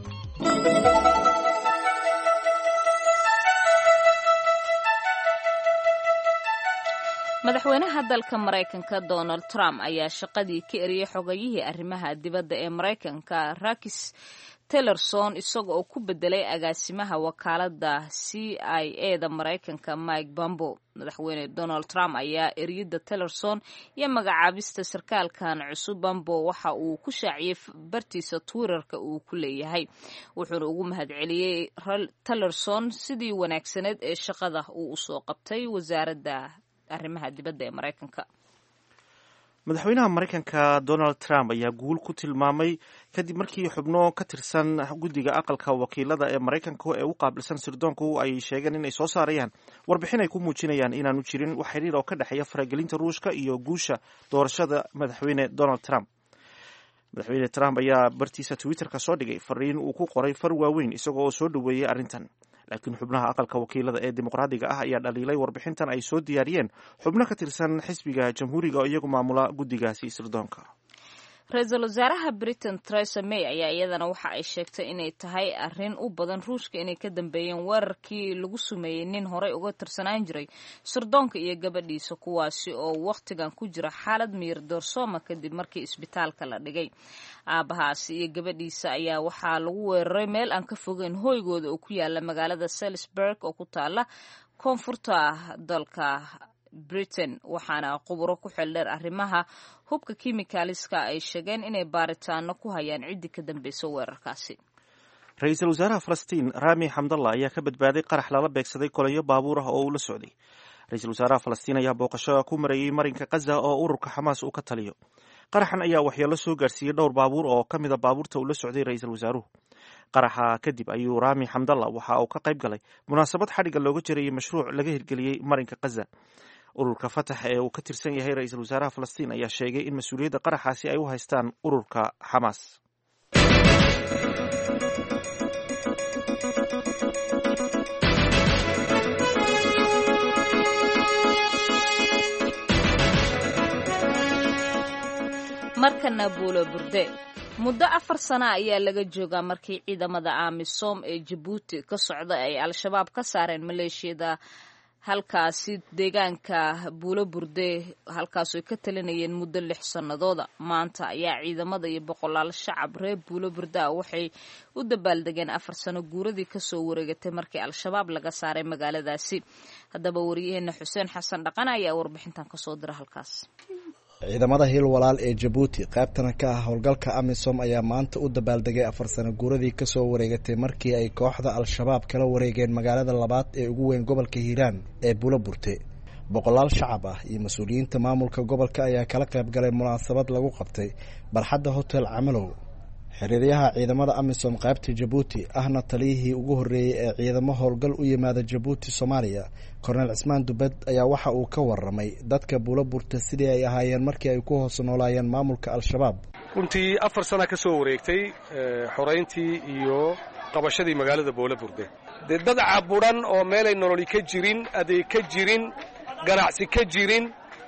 madaxweynaha dalka maraykanka donald trump ayaa shaqadii ka eriyey xogayihii arrimaha dibadda ee maraykanka rakis tillerson isaga oo ku bedelay agaasimaha wakaalada c i a da maraykanka mike bambo. madaxweyne donald trump ayaa eriyada tillerson iyo magacaabista sarkaalkan cusub bambo waxa uu ku shaaciyey bartiisa twitterka uu ku leeyahay, wuxuuna ugu mahadceliyey tillerson sidii wanaagsaneed ee shaqada uu usoo qabtay wasaaradda arrimaha dibadda ee maraykanka. madaxweynaha maraykanka donald trump ayaa guul ku tilmaamay kadib markii xubno ka tirsan guddiga aqalka wakiilada ee maraykanka ee u qaabilsan sirdoonku ay sheegeen inay soo saarayaan warbixin ay ku muujinayaan inaanu jirin wax xiriir oo ka dhexeeya faragelinta ruushka iyo guusha doorashada madaxweyne donald trump. madaxweyne trump ayaa bartiisa twitterka soo dhigay fariin uu ku qoray far waaweyn isagoo oo soo dhoweeyey arrintan, laakiin xubnaha aqalka wakiilada ee dimuqraadiga ah ayaa dhaliilay warbixintan ay soo diyaariyeen xubno ka tirsan xisbiga jamhuuriga oo iyagu maamula guddigaasi sirdoonka. ra-iisul wasaaraha britain theresa may ayaa iyadana waxa ay sheegtay inay tahay arrin u badan ruushka inay ka dambeeyeen weerarkii lagu sumeeyey nin horey uga tirsanaan jiray sirdoonka iyo gabadhiisa, kuwaasi oo wakhtigan ku jira xaalad miyir doorsooma kadib markii isbitaalka la dhigay. aabahaasi iyo gabadhiisa ayaa waxaa lagu weeraray meel aan ka fogeyn hoygooda oo ku yaala magaalada salisburg oo ku taala koonfurta dalka britain, waxaana khuburo ku xeeldheer arrimaha hubka kimikaaliska ay sheegeen inay baaritaano ku hayaan ciddii ka dambeysa weerarkaasi. ra-iisul wasaaraha falastiin rami xamdallah ayaa ka badbaaday qarax lala beegsaday kolayo baabuur ah oo uu la socday. ra-iisul wasaaraha falastiin ayaa booqasho ku marayey marinka khaza oo ururka xamaas uu ka taliyo. qaraxan ayaa waxyeelo soo gaarsiiyey dhowr baabuur oo ka mida baabuurta uu la socday ra-iisul wasaaruhu. qaraxa kadib ayuu rami xamdallah waxa uu ka qayb galay munaasabad xadhigga looga jarayey mashruuc laga hirgeliyey marinka khaza. ururka fatax ee uu ka tirsan yahay ra-iisul wasaaraha falastiin ayaa sheegay in mas-uuliyadda qaraxaasi ay u haystaan ururka xamaas. markana buulo burde muddo afar sana ayaa laga joogaa markii ciidamada amisom ee jabuuti ka socda ay al-shabaab ka saareen maleeshiyada halkaasi deegaanka buulo burde halkaasoo ay ka talinayeen muddo lix sannadooda. maanta ayaa ciidamada iyo boqolaal shacab reer buulo burde ah waxay u dabaaldegeen afar sano guuradii kasoo wareegatay markii al-shabaab laga saaray magaaladaasi. haddaba wariyaheena xuseen xasan dhaqan ayaa warbixintan kasoo dira halkaas. ciidamada hiil walaal ee jabuuti qaybtana ka ah howlgalka amisom ayaa maanta u dabaaldegay afar sano guuradii kasoo wareegatay markii ay kooxda al-shabaab kala wareegeen magaalada labaad ee ugu weyn gobolka hiiraan ee buulo burte. boqolaal shacab ah iyo mas-uuliyiinta maamulka gobolka ayaa kala qayb galay munaasabad lagu qabtay barxadda hotel camalow. xiriiryaha ciidamada amisom qaybta jabuuti ahna taliyihii ugu horreeyey ee ciidamo howlgal u yimaada jabuuti soomaaliya kornel cismaan dubed ayaa waxa uu ka waramay dadka buulo burte sidii ay ahaayeen markii ay ku hoos noolaayeen maamulka al-shabaab. runtii afar sana ka soo wareegtay xorayntii iyo qabashadii magaalada buulo burde. dee dad caburan oo meelay nololi ka jirin, adeeg ka jirin, ganacsi ka jirin,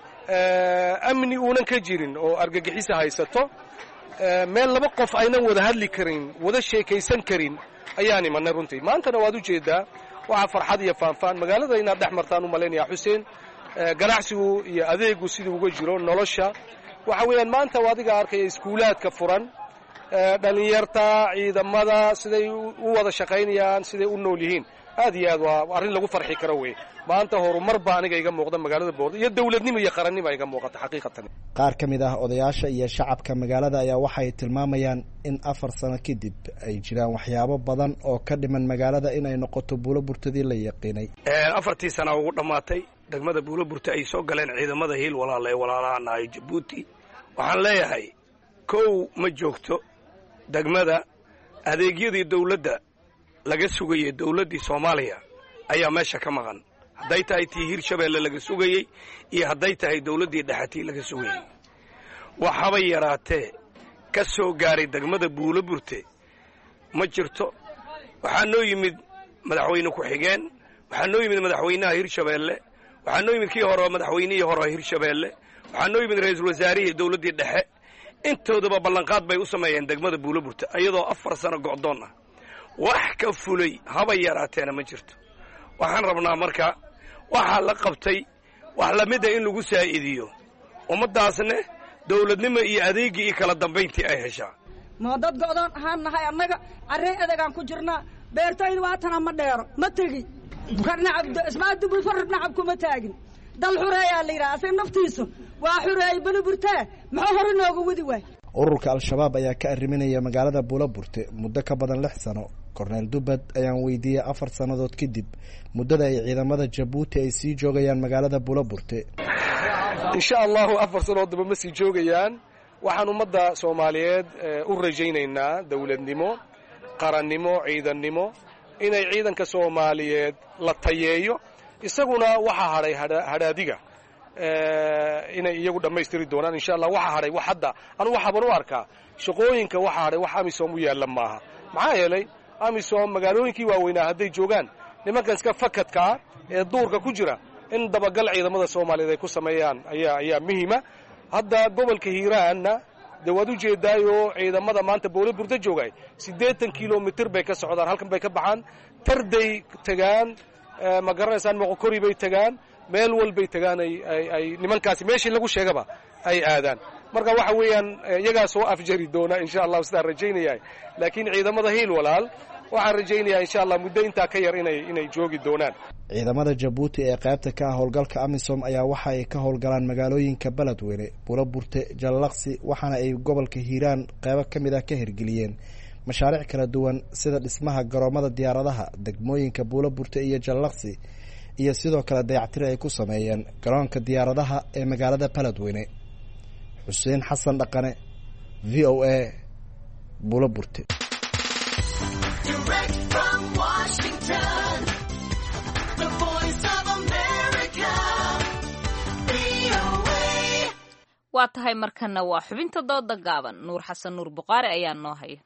amni uunan ka jirin oo argagixisa haysato, meel laba qof aynan wada hadli karin, wada sheekaysan karin ayaan imanay. runtii maantana waad u jeedaa waxaa farxad iyo faanfaan magaalada inaad dhex martaan u malaynayaa xuseen. ganacsigu iyo adeegu sidii uga jiro nolosha waxa weeyaan maanta adiga arkaya iskuulaadka furan, dhalinyarta ciidamada siday u wada shaqaynayaan, siday u nool yihiin. aad iyo aad waa arrin lagu farxi karo wey. maanta horumar baa aniga iga muuqda magaalada boordo iyo dawladnimo iyo qarannimo iga muuqata xaqiiqatan. qaar ka mid ah odayaasha iyo shacabka magaalada ayaa waxay tilmaamayaan in afar sano kadib ay jiraan waxyaabo badan oo ka dhiman magaalada inay noqoto buulo burtadii la yaqiinay. afartii sana ugu dhammaatay degmada buulo burte ay soo galeen ciidamada hiil walaal ee walaalaha nahay jabuuti waxaan leeyahay kow ma joogto degmada adeegyadii dawladda laga sugayey dawladdii soomaaliya ayaa meesha ka maqan hadday tahay tii hirshabeelle laga sugayey iyo hadday tahay dawladdii dhexatii laga sugayey waxaba yaraatee ka soo gaaray degmada buuloburte ma jirto waxaa noo yimid madaxweyne ku-xigeen waxaa noo yimid madaxweynaha hirshabeelle waxaa noo yimid kii hore madaxweynihii hore hirshabeelle waxaa noo yimid ra-iisul wasaarihii dawladdii dhexe intoodaba ballanqaad bay u sameeyeen degmada buuloburte iyadoo afar sano go'doon ah wax ka fulay haba yaraateena ma jirto waxaan rabnaa marka waxaa la qabtay wax lamida in lagu saa'idiyo ummaddaasne dawladnimo iyo adeeggii iyo kala dambayntii ay heshaa ma dad go'doon ahaan nahay annaga carree adegaan ku jirnaa beertaydu waatana ma dheero ma tegi ismaadibulfarnacab kuma taagin dal xureeyaa la yidhaha asig naftiisu waa xureeyey buuloburtee muxuu hore nooga wadi waay ururka al-shabaab ayaa ka arriminaya magaalada buuloburte muddo ka badan lix sano korneel dubad ayaan weydiiyey afar sannadood kadib muddada ay ciidamada jabuuti ay sii joogayaan magaalada buuloburte insha allahu afar sannadoodaba ma sii joogayaan waxaan ummadda soomaaliyeed u rajaynaynaa dawladnimo qarannimo ciidannimo inay ciidanka soomaaliyeed la tayeeyo isaguna waxaa hadhay hadhaadiga inay iyagu dhammaystiri doonaan insha allah waxaa hadhay wax hadda anu waxaaban u arkaa shaqooyinka waxaa hadhay wax amisom u yaalla maaha maxaa yeelay amisom magaalooyinkii waaweynaa hadday joogaan nimankan iska fakadkaa ee duurka ku jira in dabagal ciidamada soomaaliyeed ay ku sameeyaan ayaa ayaa muhiima hadda gobolka hiiraanna dee waad u jeedaayoo ciidamada maanta buuloburte joogay siddeetan kilomitir bay ka socdaan halkan bay ka baxaan tarday tegaan ma garanaysaan moqokori bay tegaan meel walbay tegaan ay ay nimankaasi meeshii lagu sheegaba ay aadaan marka waxa weeyaan iyagaa soo afjari doona insha allahu sidaan rajaynayaa laakiin ciidamada hiil walaal waxaan rajaynayaa insha allah muddo intaa ka yar inay inay joogi doonaan ciidamada jabuuti ee qaybta ka ah howlgalka amisom ayaa waxa ay ka howlgalaan magaalooyinka beledweyne buuloburte jallaqsi waxaana ay gobolka hiiraan qaybo ka mid ah ka hirgeliyeen mashaariic kala duwan sida dhismaha garoomada diyaaradaha degmooyinka buuloburte iyo jallaqsi iyo sidoo kale dayactir ay ku sameeyeen garoonka diyaaradaha ee magaalada beledweyne xuseen xasan dhaqane v o a buuloburte waa tahay markana waa xubinta dooda gaaban nuur xasan nuur buqaari ayaa noo haya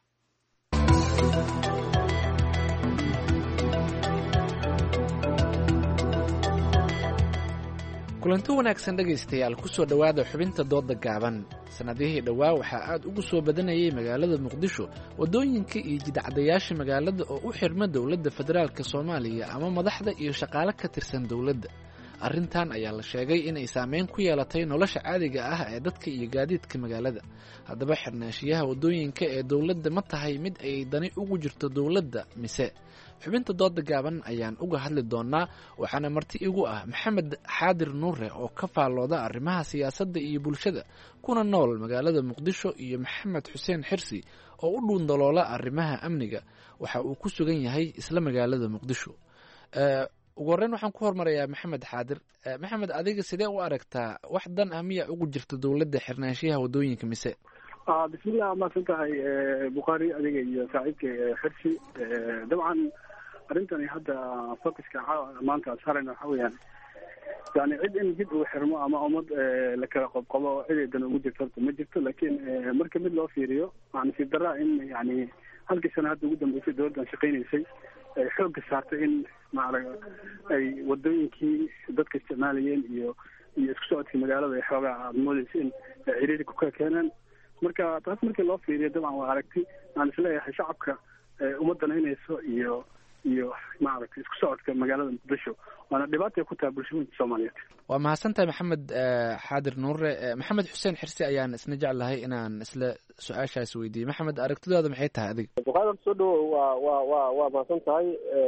kulanti wanaagsan dhegaystayaal ku soo dhowaada xubinta dooda gaaban sannadihii dhowaa waxaa aad ugu soo badanayay magaalada muqdisho waddooyinka iyo jidcadayaasha magaalada oo u xirma dowladda federaalk soomaaliya ama madaxda iyo shaqaale ka tirsan dowladda arrintan ayaa la sheegay inay saameyn ku yeelatay nolosha caadiga ah ee dadka iyo gaadiidka magaalada haddaba xirnaashiyaha waddooyinka ee dowladda ma tahay mid ay dani ugu jirto dowladda mise xubinta dooda gaaban ayaan uga hadli doonaa waxaana marti igu ah maxamed xaadir nuure oo ka faallooda arrimaha siyaasadda iyo bulshada kuna nool magaalada muqdisho iyo maxamed xuseen xirsi oo u dhuundaloola arrimaha amniga waxa uu ku sugan yahay isla magaalada muqdisho ugu horreyn waxaan ku hormarayaa maxamed xaadir maxamed adiga sidee u aragtaa wax dan ah miyaa ugu jirta dowladda xirnaanshiyaha waddooyinka mise bismillah maasan tahay bukhaari adiga iyo saaxiibka xirsi dabcan arrintani hadda focuska maanta saarayna waxa weeyaan yani cid in jid uu xirmo ama ummad la kala qobqobo ciday dan ugu jirto horta ma jirto laakiin marka mid loo fiiriyo waxaa nasiib daraa in yani halkii sana hadda ugu dambeysay dowladdan shaqaynaysay xoogga saartay in maarag ay wadooyinkii dadka isticmaalayeen iyo iyo isku socodkii magaalada ay xoogaa aad moodeysa in ciriiri ku kala keeneen marka taas markii loo fiiriyo dabcan waa aragti aan isleeyahay shacabka ummadana inayso iyo iyo maaragtay isku socodka magaalada muqdisho waana dhibaata ku tahay bulshooyinka soomaaliyeed waa mahadsantahay maxamed xaadir nuure maxamed xuseen xirsi ayaan isna jeclahay inaan isla su-aashaas weydiiyey maxamed aragtidaada maxay tahay adiga buqaadar soo dhawow waa waa waa waa mahadsan tahay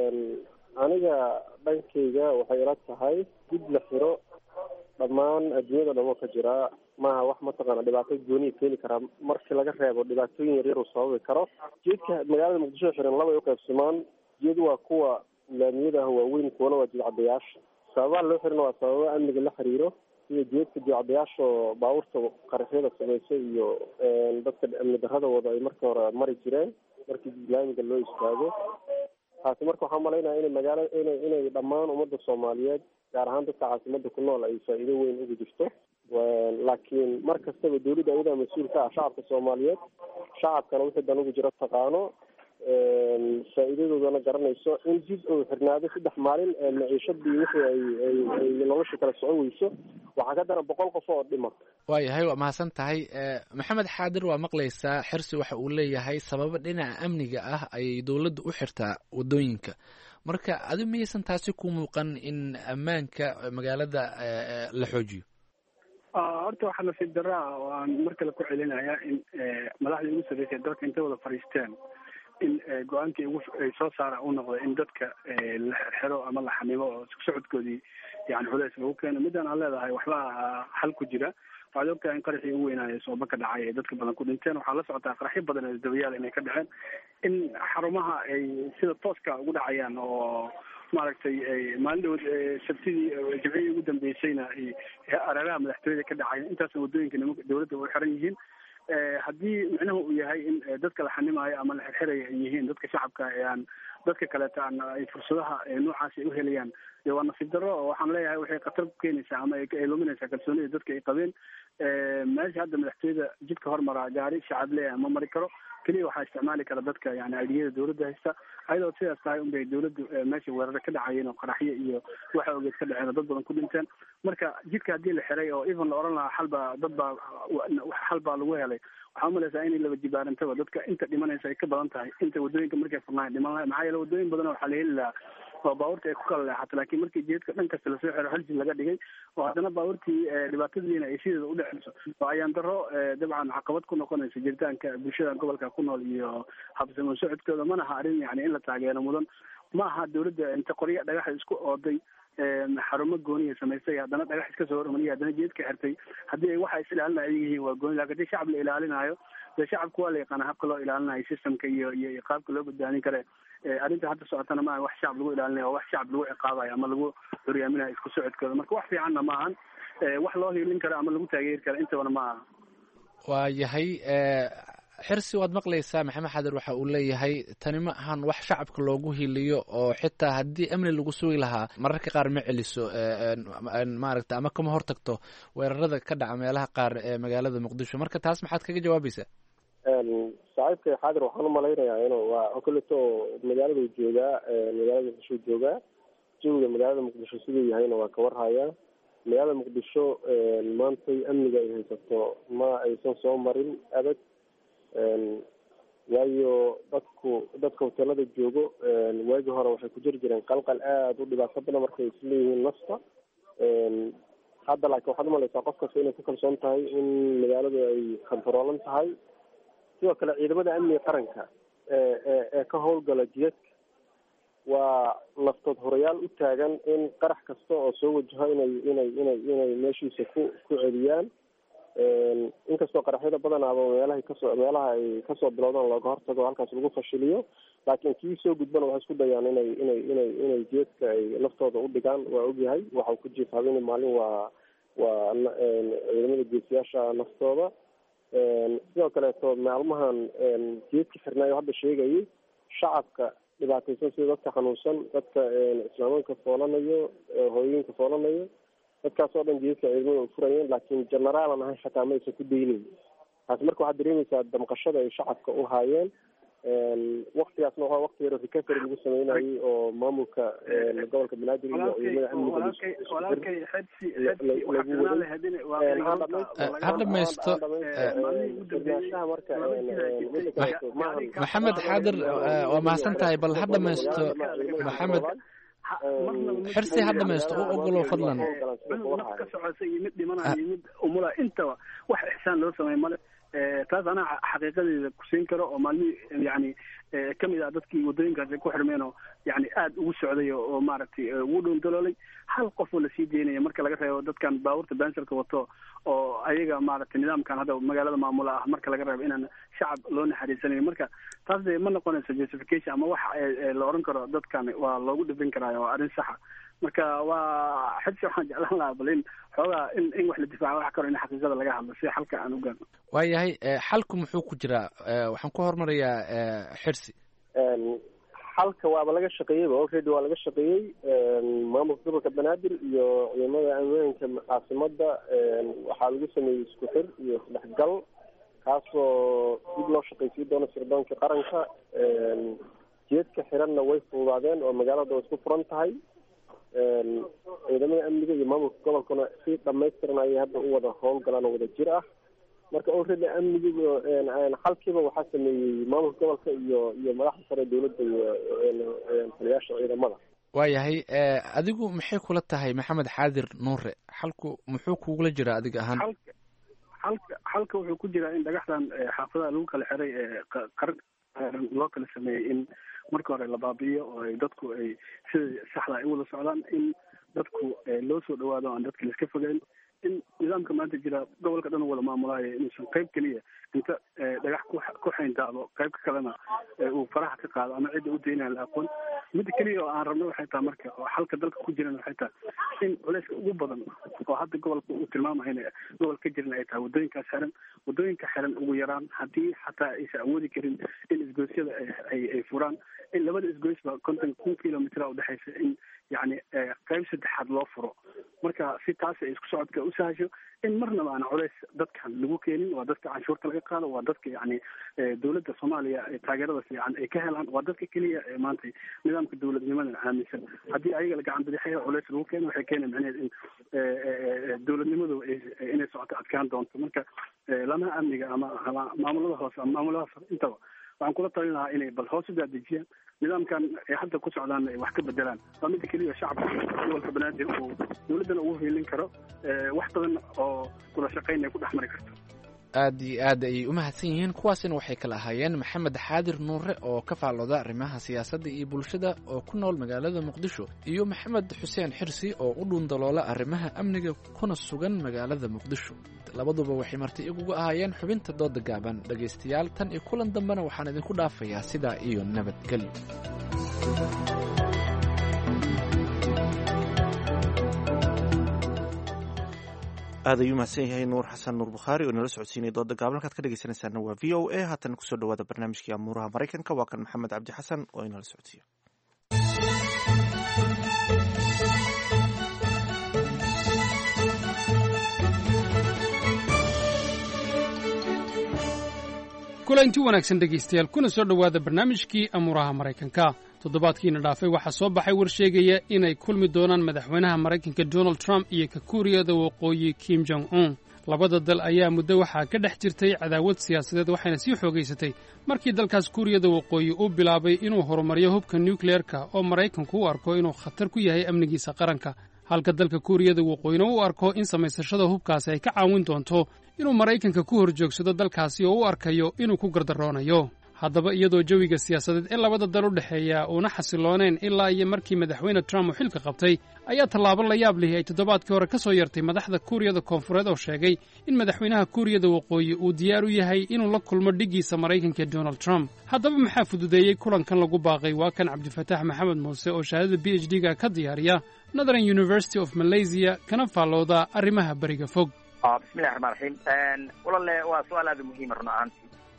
aniga dhankayga waxay ila tahay dib la xiro dhammaan adduunyada dhamo ka jira maaha wax mataqaana dhibaato gooniya keeni karaa markii laga reebo dhibaatooyin yaryar uu sababi karo jeedka magaalada muqdisho xiran labay uqaybsamaan jeed waa kuwa laamiyada ah waaweyn kuwana waa jidcadayaasha sababaha loo xirina waa sababa amniga la xiriiro sida jeedka dicadayaasha baabuurta qaraxyada samaysa iyo dadka amni darrada wada ay markii hore mari jireen markii laamiga loo istaago. taasi marka waxaan malaynayaa inay magaalo inay inay dhammaan ummadda soomaaliyeed gaar ahaan dadka caasimada ku nool ay faa'iido weyn ugu jirto. laakiin mar kastaba dawladda ayadaa mas-uul ka ah shacabka soomaaliyeed, shacabkana wixii dan ugu jiro taqaano, faa'iidadoodana garanayso. in jid uu xirnaado saddex maalin maciishadii wixii ay ay nolosha kala socon weyso waxaa ka daran boqol qof oo dhima. waayahay waa mahadsan tahay. maxamed xaadir waa maqlaysaa, xirsi waxa uu leeyahay sababo dhinaca amniga ah ayay dowladda u xirtaa wadooyinka. marka adi miyaysan taasi ku muuqan in ammaanka magaalada la xoojiyo? horta waxaa nasiib darro ah oo aan mar kale ku celinayaa in madaxdii ugu sarreysay dalka intay wada fadhiisteen in go-aankii ugu ay soo saara uu noqdo in dadka la xirxiro ama la xanimo oo socodkoodii yani culays lagu keeno. midaan aan leedahay waxba xal ku jira. waxaad ogtahay in qaraxii ugu weynaayo sooba ka dhacay ay dadka badan ku dhinteen. waxaa la socotaa qaraxyo badan ee dabayaal inay ka dhaceen, in xarumaha ay sida tooska ugu dhacayaan oo maaragtay maalin dhawood sabtidii jimcihii ugu dambeysayna araaraha madaxtooyada ka dhacaya. intaasna wadooyinka nimanka dawladda way xiran yihiin. haddii micnuhu uu yahay in dadka la xanimaayo ama la xirxirayo ay yihiin dadka shacabka aan dadka kaleeta aan ay fursadaha noocaas ay uhelayaan, dee waa nasiib darro oo waxaan leeyahay waxay khatar ku keenaysaa ama ay luminaysaa kalsoonida dadka ay qabeen. meesha hadda madaxtooyada jidka hormaraa gaari shacab leeyahay ma mari karo, keliya waxaa isticmaali kara dadka yani aidiyada dawladda haysta. ayadoo sidaas tahay unbay dawladdu meesha weeraro ka dhacayeen oo qaraxyo iyo waxa ogeed ka dhaceen oo dad badan ku dhinteen. marka jidka haddii la xiray oo even la oran lahaa xal baa dad baa xal baa lagu helay, waxaa umalaysaa inay laba jibaarantaba dadka inta dhimanaysa ay ka badan tahay inta wadooyinka markay furnaayen dhiman lahay. maxaa yeele wadooyin badan waxaa la heli lahaa oo baabuurta ay ku kala leexato, laakiin markii jeedka dhan kasta lasoo xiro hal jid laga dhigay oo haddana baabuurtii dhibaatadiina ay sideeda u dhexeyso oo ayaan darro dabcan caqabad ku noqonaysa jiritaanka bulshada gobolka ku nool iyo habsamo socodkooda. mana aha arrin yani in la taageero mudan. ma aha dawladda inta qorya dhagaxa isku ooday xarumo gooniya samaystay haddana dhagax iska soo hormariya haddana jeedka xirtay. haddii ay waxa is ilaalina ay yihiin waa gooni, lakin hadii shacab la ilaalinayo dee shacabka waa la yaqaana habka loo ilaalinayo systemka iyo iyo qaabka loo badbaadin kare. arrinta hadda socotana maaha wax shacab lagu ilaalinayo, waa wax shacab lagu ciqaabayo ama lagu horyaaminayo isku socodkooda. marka wax fiicanna ma ahan, wax loo hiilin karo ama lagu taageeri karo intabana ma aha. waa yahay xirsi waad maqlaysaa. maxamed xadir waxa uu leeyahay tani ma ahan wax shacabka loogu hiliyo oo xitaa haddii amni lagu sugi lahaa mararka qaar ma celiso maaragta ama kama hortagto weerarada ka dhaca meelaha qaar ee magaalada muqdisho. marka taas maxaad kaga jawaabaysaa? saaxiibka xaadir waxaan umalaynayaa inuu waa koleto magaalada joogaa, magaalada muqdisho joogaa. jawiga magaalada muqdisho siduu yahayna waa ka warhayaa. magaalada muqdisho maantay amniga ay haysato ma aysan soo marin adag, waayo dadku dadka hoteelada joogo waagii hore waxay ku jiri jireen qalqal aada u dhibaato badan markay isleeyihiin nafta. hadda laakiin waxaad umalaysaa qof kasta inay ku kalsoon tahay in magaaladu ay kontaroolan tahay. sidoo kale ciidamada amniga qaranka ee ee ee ka howlgala jidadka waa naftood horayaal u taagan in qarax kasta oo soo wajaho inay inay inay inay meeshiisa ku ku celiyaan. inkastoo qaraxyada badanaaba meelahay kasoo meelaha ay kasoo bilowdaan looga hortago halkaas lagu fashiliyo, laakiin kii soo gudbana waxay isku dayaan inay inay inay inay jeedka ay naftooda u dhigaan. waa ogyahay waxau ku jiif habeen maalin waa waa ciidamada geesiyaasha naftooda. sidoo kaleeto maalmahan jeedka xirnaayo hadda sheegayay shacabka dhibaataysan sida dadka xanuunsan, dadka islaamanka foolanayo, hooyooyinka foolanayo, dadkaas oo dhan jeedka ciidamada u furayeen, laakiin generaalan ahay xataa ma aysan ku daynayn. taasi marka waxaad dareemaysaa damqashada ay shacabka u haayeen. waktigaasna waa wakti yaro recovery lagu sameynayay oo maamulka gobolka banaadir iyo ciidamada amniga ha dhamaysto. maxamed xaadir waa mahadsan tahay, bal ha dhamaysto maxamed xirsi ha dhamaysto u ogolo fadlan. naf ka socota iyo mid dhimanayo iyo mid umula intaba wax ixsaan loo sameey male. taas anaa xaqiiqadeeda kusiin karo oo maalmihii yani kamid ah dadkii wadooyinkaasi ku xirmeen oo yani aada ugu socday oo maaragtay ugu dhowndaloolay. hal qof oo lasii deynaya marka laga reebo dadkan baabuurta benserka wato oo ayaga maaragtay nidaamkan hadda magaalada maamula ah marka laga reebo inaan shacab loo naxariisanayo. marka taas de ma noqonayso justification ama wax la oran karo dadkan waa loogu dhibin karaayo waa arrin saxa. marka waa xidsi waxaan jeclaan lahaa bal in xoogaa in in wax la difaaco wax karo in xaqiiqada laga hadlo si xalka aan u gaarno. waayahay xalku muxuu ku jiraa? waxaan ku hormarayaa xirsi. xalka waaba laga shaqeeyeyba already waa laga shaqeeyey maamulka gobolka banaadir iyo ciidamada ammaanka caasimada waxaa lagu sameeyey isku xir iyo isdhexgal kaasoo dib loo shaqaysiin doono sirdoonka qaranka. jeedka xiranna way fududaadeen oo magaalada way isku furan tahay. ciidamada amniga iyo maamulka gobolkuna si dhamaystiran ayay hadda u wada howlgalaan oo wada jir ah. marka already amnigiiba xalkiiba waxaa sameeyey maamulka gobolka iyo iyo madaxda sare dowladda iyo taliyaasha ciidamada. waayahay adigu maxay kula tahay maxamed xaadir nuure, xalku muxuu kugula jiraa adiga ahaan? xalka xalka wuxuu ku jiraa in dhagaxdan xaafadaha lagu kala xiray qaran loo kala sameeyey in marka hore la baabi'iyo oo ay dadku ay sida saxda ay u wada socdaan, in dadku loo soo dhawaado aan dadka la iska fogeyn, in nidaamka maanta jira gobolka dhan wada maamulaayo inuusan qayb keliya inta dhagax ku xayndaado qaybka kalena uu faraha ka qaado ama cidda u daynaya la aqoon. midda keliya oo aan rabno waxay tahay marka oo xalka dalka ku jiran waxay tahay in culeyska ugu badan oo hadda gobolka uu tilmaamayo in gobolka ka jiran ay tahay wadooyinkaas xiran. wadooyinka xiran ugu yaraan haddii xataa aysan awoodi karin in isgoysyada ay ay furaan, in labada isgoysba konton kun kilomitr udhexaysa in yani qayb saddexaad loo furo. marka si taas ay isku socodka u sahasho in marnaba aan culeys dadkan lagu keenin. waa dadka canshuurta laga qaado, waa dadka yani dowladda soomaaliya taageerada fiican ay ka helaan, waa dadka keliya ee maanta nidaamka dowladnimada aaminsan. haddii ayaga la gacan bidixaya culeys lagu keeno waxay keena macnaheed in dowladnimadu inay socoto adkaan doonto. marka lamaha amniga ama ama maamulada hoose ama maamulada sare intaba waxaan kula talin lahaa inay bal hoos u daadejiyaan nidaamkan ay hadda ku socdaan ay wax ka bedelaan. waa midda keliya shacabka gobolka banaadir uu dowladdana ugu hiilin karo wax badan oo kula shaqayn ay ku dhex mari karto. aad iyo aad ayay u mahadsan yihiin. kuwaasina waxay kala ahaayeen maxamed xaadir nuure oo ka faallooda arrimaha siyaasadda iyo bulshada oo ku nool magaalada muqdisho, iyo maxamed xuseen xirsi oo u dhuundaloola arrimaha amniga kuna sugan magaalada muqdisho. labaduba waxay marti igugu ahaayeen xubinta dooda gaaban. dhegaystayaal, tan iyo kulan dambena waxaan idinku dhaafayaa sidaa iyo nabadgelyo. aad ayuu mahadsan yahay nuur xasan nuur bukhaari oo nala socodsiinaya dooda gaaban. halkaad ka dhegeysanaysaana waa v o a. haatan kusoo dhawaada barnaamijkii amuuraha maraykanka. waa kan maxamed cabdi xasan oo inala socodsiiyo. kulanti wanaagsan dhegaystayaal, kuna soo dhowaada barnaamijkii amuuraha maraykanka. toddobaadkiina dhaafay waxaa soo baxay war sheegaya inay kulmi doonaan madaxweynaha maraykanka donald trump iyo ka kuuriyada waqooyi kim jong un. labada dal ayaa muddo waxaa ka dhex jirtay cadaawad siyaasadeed waxayna sii xoogaysatay markii dalkaas kuuriyada waqooyi uu bilaabay inuu horumariyo hubka nukliyeerka oo maraykanku u arko inuu khatar ku yahay amnigiisa qaranka, halka dalka kuuriyada waqooyina u arko in samaysashada hubkaasi ay ka caawin doonto inuu maraykanka ku horjoogsado dalkaasi oo u arkayo inuu ku gardaroonayo. haddaba iyadoo jawiga siyaasadeed ee labada dal u dhexeeya uuna xasillooneen ilaa iyo markii madaxweyne trump uu xilka qabtay, ayaa tallaabo la yaab lihi ay toddobaadkii hore ka soo yartay madaxda kuuriyada koonfureed oo sheegay in madaxweynaha kuuriyada waqooyi uu diyaar u yahay inuu la kulmo dhiggiisa maraykanka donald trump. haddaba maxaa fududeeyey kulankan lagu baaqay? waa kan cabdifataax maxamed muuse oo shahaadada b h d-ga ka diyaariya northern university of malaysia kana faallooda arrimaha beriga fog. bismillahi raxmaan raxiim. walaale waa su-aal aada muhiima run ahaantii.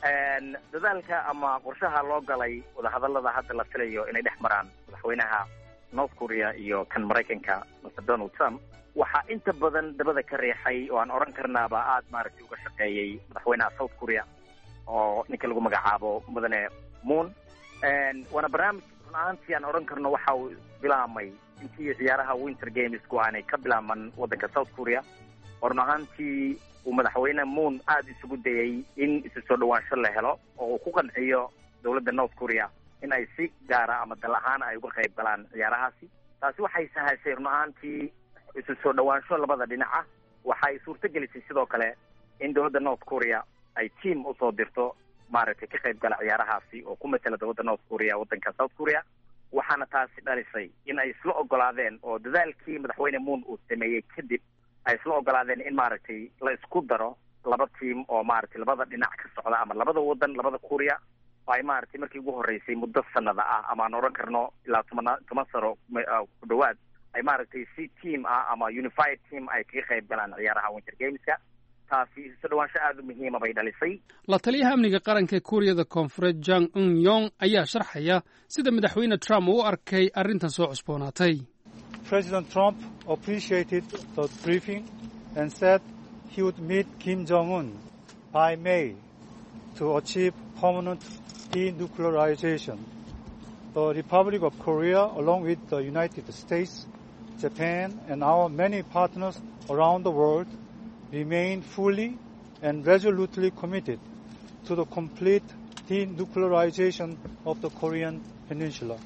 dadaalka ama qorshaha loo galay wadahadallada hadda la filayo inay dhex maraan madaxweynaha north korea iyo kan maraykanka mister donald trump waxaa inta badan dabada ka riixay oo aan odhan karnaaba aada maaragtay uga shaqeeyey madaxweynaha south korea oo ninka lagu magacaabo mudane moon. waana barnaamij run ahaantii aan odhan karno waxa uu bilaamay intii ciyaaraha winter gamesku aanay ka bilaaman waddanka south korea. run ahaantii uu madaxweyne moon aada isugu dayay in isu soo dhawaansho la helo oo uu ku qanciyo dowladda north korea in ay si gaara ama dal ahaan ay uga qayb galaan ciyaarahaasi. taasi waxay sahashay run ahaantii isu soo dhawaansho labada dhinaca. waxay suurto gelisay sidoo kale in dowladda north korea ay team usoo dirto maaragtay ka qayb gala ciyaarahaasi oo ku matala dowladda north korea waddanka south korea. waxaana taasi dhalisay in ay isla ogolaadeen oo dadaalkii madaxweyne moon uu sameeyey kadib ay isla ogolaadeen in maaragtay la isku daro laba tiim oo maaragtay labada dhinac ka socda ama labada wadan labada kuuriya oo ay maaragtay markii ugu horreysay muddo sanada ah ama aan odhan karno ilaa toban toban sano ku dhawaad ay maaragtay si team ah ama unified team ay kaga qayb galaan ciyaaraha winter gameska. taasi isu dhawaansho aada u muhiima bay dhalisay. la taliyaha amniga qaranka ee kuuriyada koonfureed jang un yong ayaa sharxaya sida madaxweyne Trump uu u arkay arrintan soo cusboonaatay. President Trump appreciated the briefing and said he would meet Kim Jong-un by May to achieve permanent denuclearization. The Republic of Korea, along with the United States, Japan, and our many partners around the world, remain fully and resolutely committed to the complete denuclearization of the Korean Peninsula.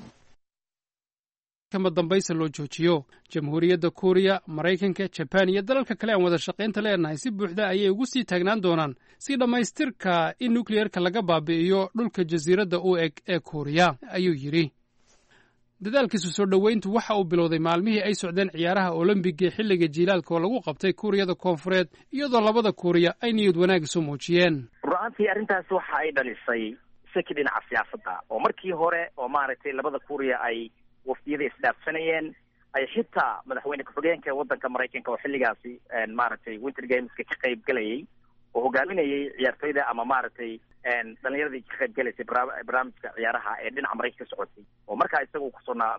kama dambaysa loo joojiyo jamhuuriyadda Kuuriya, Mareykanka, Japan iyo dalalka kale aan wada shaqaynta leenahay si buuxda ayay ugu sii taagnaan doonaan si dhammaystirka in nuclearka laga baabi'iyo dhulka jasiiradda u eg ee Kuuriya, ayuu yidhi. dadaalkiisu soo dhoweyntu waxa uu bilowday maalmihii ay socdeen ciyaaraha Olympiga ee xilliga jiilaalka oo lagu qabtay Kuuriyada Koonfureed iyadoo labada Kuuriya ay niyad wanaag isu muujiyeen. runtii arrintaas waxa ay dhalisay shaki dhinaca siyaasadda oo markii hore oo maaragtay labada Kuuriya ay wafdiyada isdhaafsanayeen ay xitaa madaxweyne ku-xigeenka waddanka Mareykanka oo xilligaasi maaragtay winter gameska ka qayb galayay oo hogaaminayay ciyaartoyda ama maaragtay dhalinyaradii ka qayb galaysay barnaamijka ciyaaraha ee dhinaca Mareykanka ka socotay oo markaa isagu ku sugnaa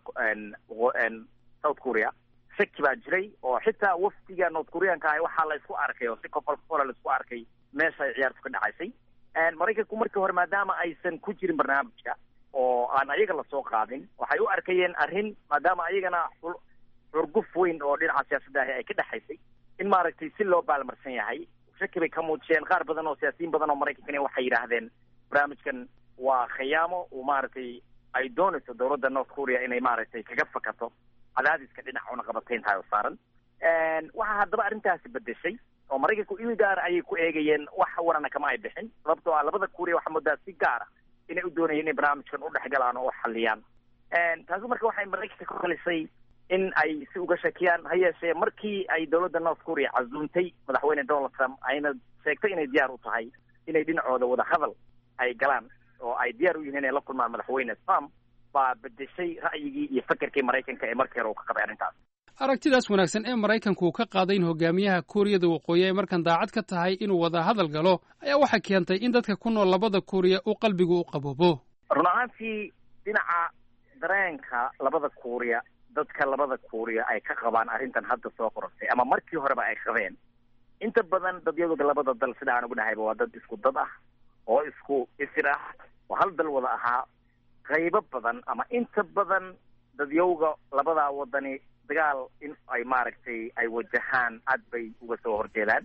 South Korea. shaki baa jiray oo xitaa wafdiga North Koreanka ah waxaa la isku arkay oo si kofol kofol la isku arkay meesha ay ciyaartu ka dhacaysay. Mareykanku markii hore maadaama aysan ku jirin barnaamijka oo aan ayaga la soo qaadin waxay u arkayeen arrin maadaama ayagana xurguf weyn oo dhinaca siyaasadda ah ay ka dhaxaysay in maaragtay si loo baalmarsan yahay. shaki bay ka muujiyeen qaar badan oo siyaasiyiin badan oo Mareykanka waxay yiraahdeen barnaamijkan waa khiyaamo oo maaragtay ay doonayso dowladda North Korea inay maaragtay kaga fakato cadaadiska dhinaca una qabateynta oo saaran. waxa haddaba arrintaasi bedeshay oo Mareykanku il gaar ayay ku eegayeen wax warana kama ay bixin sababtoo ah labada Korea waxa muddaa si gaar ah inay u doonayeen inay barnaamijkan u dhexgalaan oo xalliyaan. taasi marka waxay Mareykanka ku khalisay in ay si uga shakiyaan ha yeeshee markii ay dowladda North Korea casuuntay madaxweyne Donald Trump ayna sheegtay inay diyaar u tahay inay dhinacooda wada hadal ay galaan oo ay diyaar u yihiin inay la kulmaan madaxweyne Trump baa bedeshay ra'yigii iyo fikirkii Mareykanka ee markii hore uu ka qabay arrintaas. aragtidaas wanaagsan ee Mareykanku uu ka qaaday in hogaamiyaha Kuuriyada Waqooyi ay markan daacad ka tahay inuu wada hadal galo ayaa waxa keentay in dadka ku nool labada Kuuriya uu qalbigu u qaboobo. run ahaantii dhinaca dareenka labada Kuuriya dadka labada Kuuriya ay ka qabaan arrintan hadda soo qortay ama markii horeba ay qabeen inta badan dadyada labada dal sida aan ugu dhahayba waa dad isku dad ah oo isku isir ah oo hal dal wada ahaa qaybo badan ama inta badan dadyowga labada wadani dagaal in ay maaragtay ay wajahaan aad bay uga soo horjeedaan.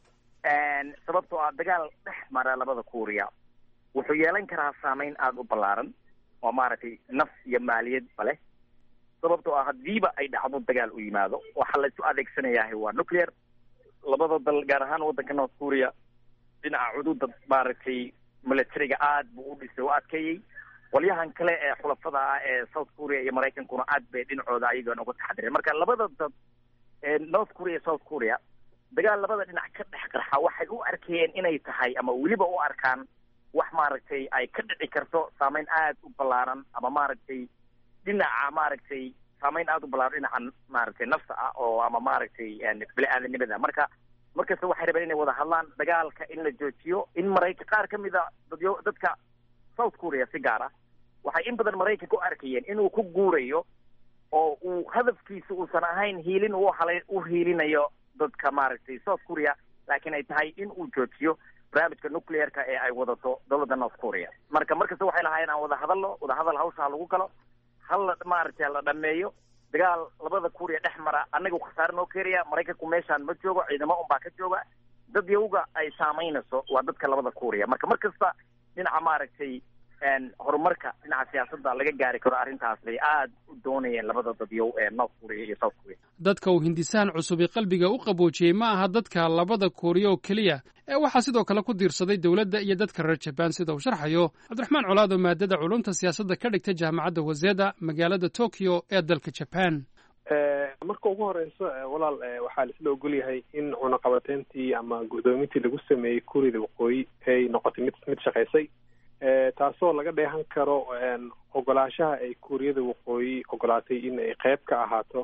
sababtoo ah dagaal dhex mara labada Kuuriya wuxuu yeelan karaa saameyn aada u ballaaran oo maaragtay naf iyo maaliyad bale sababtoo ah haddiiba ay dhacdo dagaal u yimaado waxaa la isu adeegsanayahay waa nuclear. labada dal gaar ahaan waddanka North Korea dhinaca cududa maaragtay militariga aad buu u dhisay u adkeeyey. walyahan kale ee xulafada ah ee South Korea iyo Mareykankuna aad bay dhinacooda ayaga uga taxadireen. marka labada dad ee North Korea iyo South Korea dagaal labada dhinac ka dhex qarxa waxay u arkayeen inay tahay ama weliba u arkaan wax maaragtay ay ka dhici karto saameyn aad u ballaaran ama maaragtay dhinaca maaragtay saameyn aad u ballaaran dhinaca maaragtay nafta ah oo ama maaragtay bini-aadanimada. marka markasta waxay rabeen inay wada hadlaan dagaalka in la joojiyo in Mareykanka qaar ka mid a dadyo dadka South Korea si gaar ah waxay in badan Mareykanka u arkayeen inuu ku guurayo oo uu hadafkiisa uusan ahayn hiilin uu halay u hiilinayo dadka maaragtay South Korea laakiin ay tahay in uu joojiyo barnaamijka nuclearka ee ay wadato dowladda North Korea. marka markasta waxay lahaayeen aan wada hadalno wada hadal hawsha lagu galo hal maaragtay la dhameeyo dagaal labada Korea dhex mara anagu khasaar noo keenaya. Mareykanku meeshaan ma joogo ciidamo un baa ka jooga dad yowga ay saameynayso waa dadka labada Korea. marka markasta dhinaca maaragtay horumarka dhinaca siyaasadda laga gaari karo arrintaas bay aad u doonayeen labada dadyow ee North Korea iyo South Korea. dadka uu hindisahan cusub ee qalbiga u qaboojiyey ma aha dadka labada Korea oo keliya ee waxaa sidoo kale ku diirsaday dowladda iyo dadka reer Japan sida uu sharxayo Cabdiraxmaan Colaado maadada culumta siyaasadda ka dhigtay jaamacadda Waseda magaalada Tokyo ee dalka Japan. marka ugu horeyso walaal waxaa la isla ogol yahay in cunaqabateyntii ama gudoomintii lagu sameeyey Kuuriyada Waqooyi ay noqotay mid mid shaqaysay taasoo laga dheehan karo ogolaanshaha ay Kuuriyada Waqooyi ogolaatay in ay qayb ka ahaato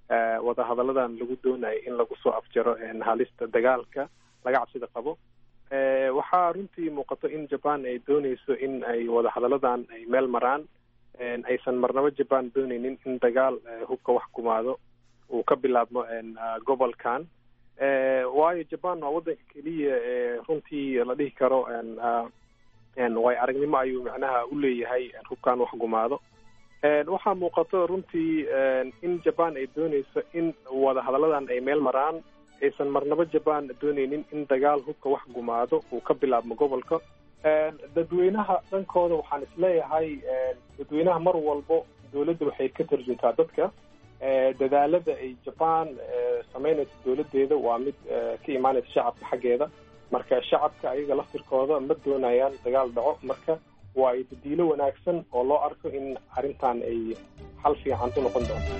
wadahadalladan lagu doonayo in lagu soo afjaro halista dagaalka laga cabsida qabo. waxaa runtii muuqato in japan ay dooneyso in ay wadahadalladan ay meel maraan, aysan marnabo japan dooneynin in dagaal hubka wax gumaado uu ka bilaabmo gobolkan. waayo japan waa waddanka keliya runtii la dhihi karo way aragnimo ayuu macnaha u leeyahay hubkan wax gumaado. waxaa muuqato runtii in japan ay dooneyso in wadahadalladan ay meel maraan, aysan marnabo japan dooneynin in dagaal hubka wax gumaado uu ka bilaabmo gobolka. dadweynaha dhankooda waxaan isleeyahay dadweynaha mar walbo dawladda waxay ka tarjuntaa dadka. dadaalada ay japan sameynaysa dawladeeda waa mid ka imaanaysa shacabka xaggeeda, marka shacabka ayaga laftirkooda ma doonayaan dagaal dhaco, marka waa badiilo wanaagsan oo loo arko in arrintan ay xal fiican u noqon doonto.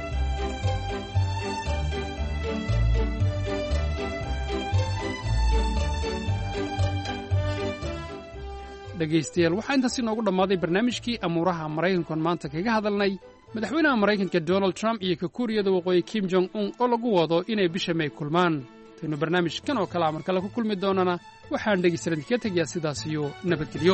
dhegaystayaal waxaa intaasi noogu dhammaaday barnaamijkii amuuraha maraykankan maanta kaga hadalnay madaxweynaha maraykanka donald trump iyo ka kuuriyada waqooyi kim jong un oo lagu wado inay bisha may kulmaan. taynu barnaamijkan oo kale a mar kale ku kulmi doonana waxaan dhegaystayaal idinka tegayaa sidaas iyo nabadgelyo.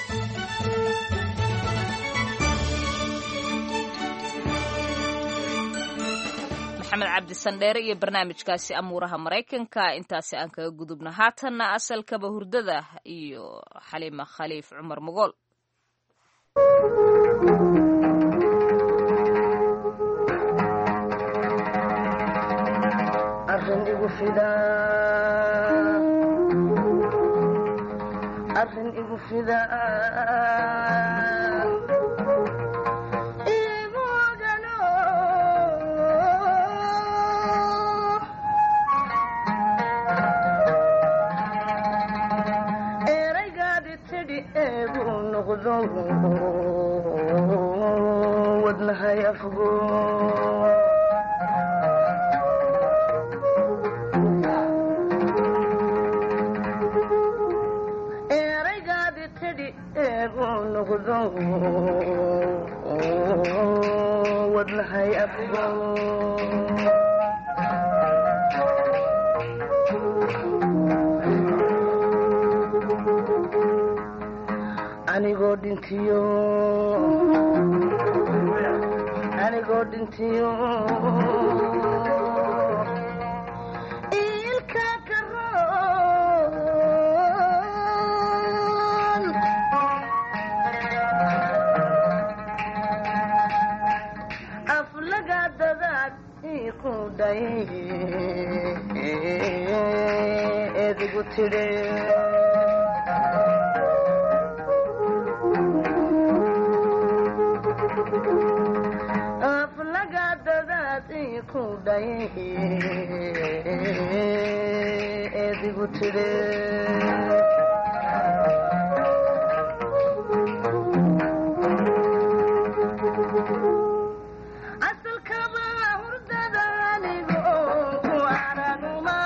maxamed cabdi sandheere iyo barnaamijkaasi amuuraha maraykanka intaasi aan kaga gudubna. haatanna asalkaba hurdada iyo xaliima khaliif cumar mogool. arrin igu fidaa arrin igu fidaa wadnahay afgo eraygaadi tidhi eegu noqdo wadnahay afgo anigoo dhintiyo anigoo dhintiyo ilka karoon aflaga dadaad iku dhay edigu tidhe aflaga dadaad iku dhay edigu tidhe asalkaba hurdada anigo ku araguma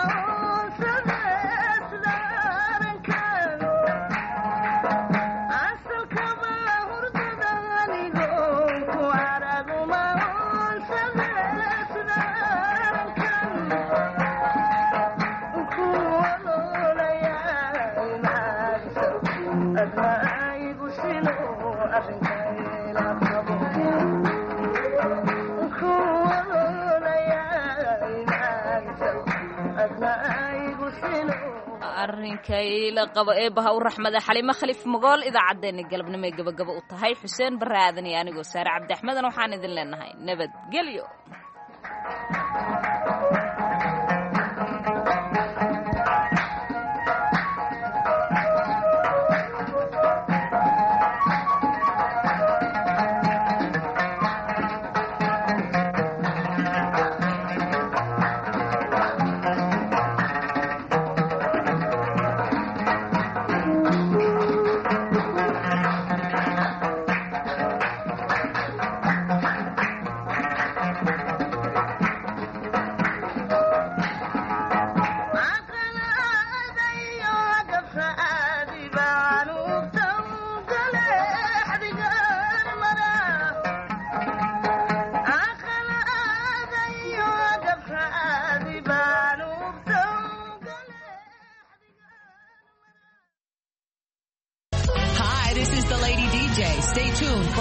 arrinkay la qabo eebaha u raxmada xalimo khaliif mogool idaacaddeenna galabnimo ee gabagaba u tahay xuseen barre aadan iyo anigoo saare cabdi axmedan waxaan idin leenahay nabadgelyo.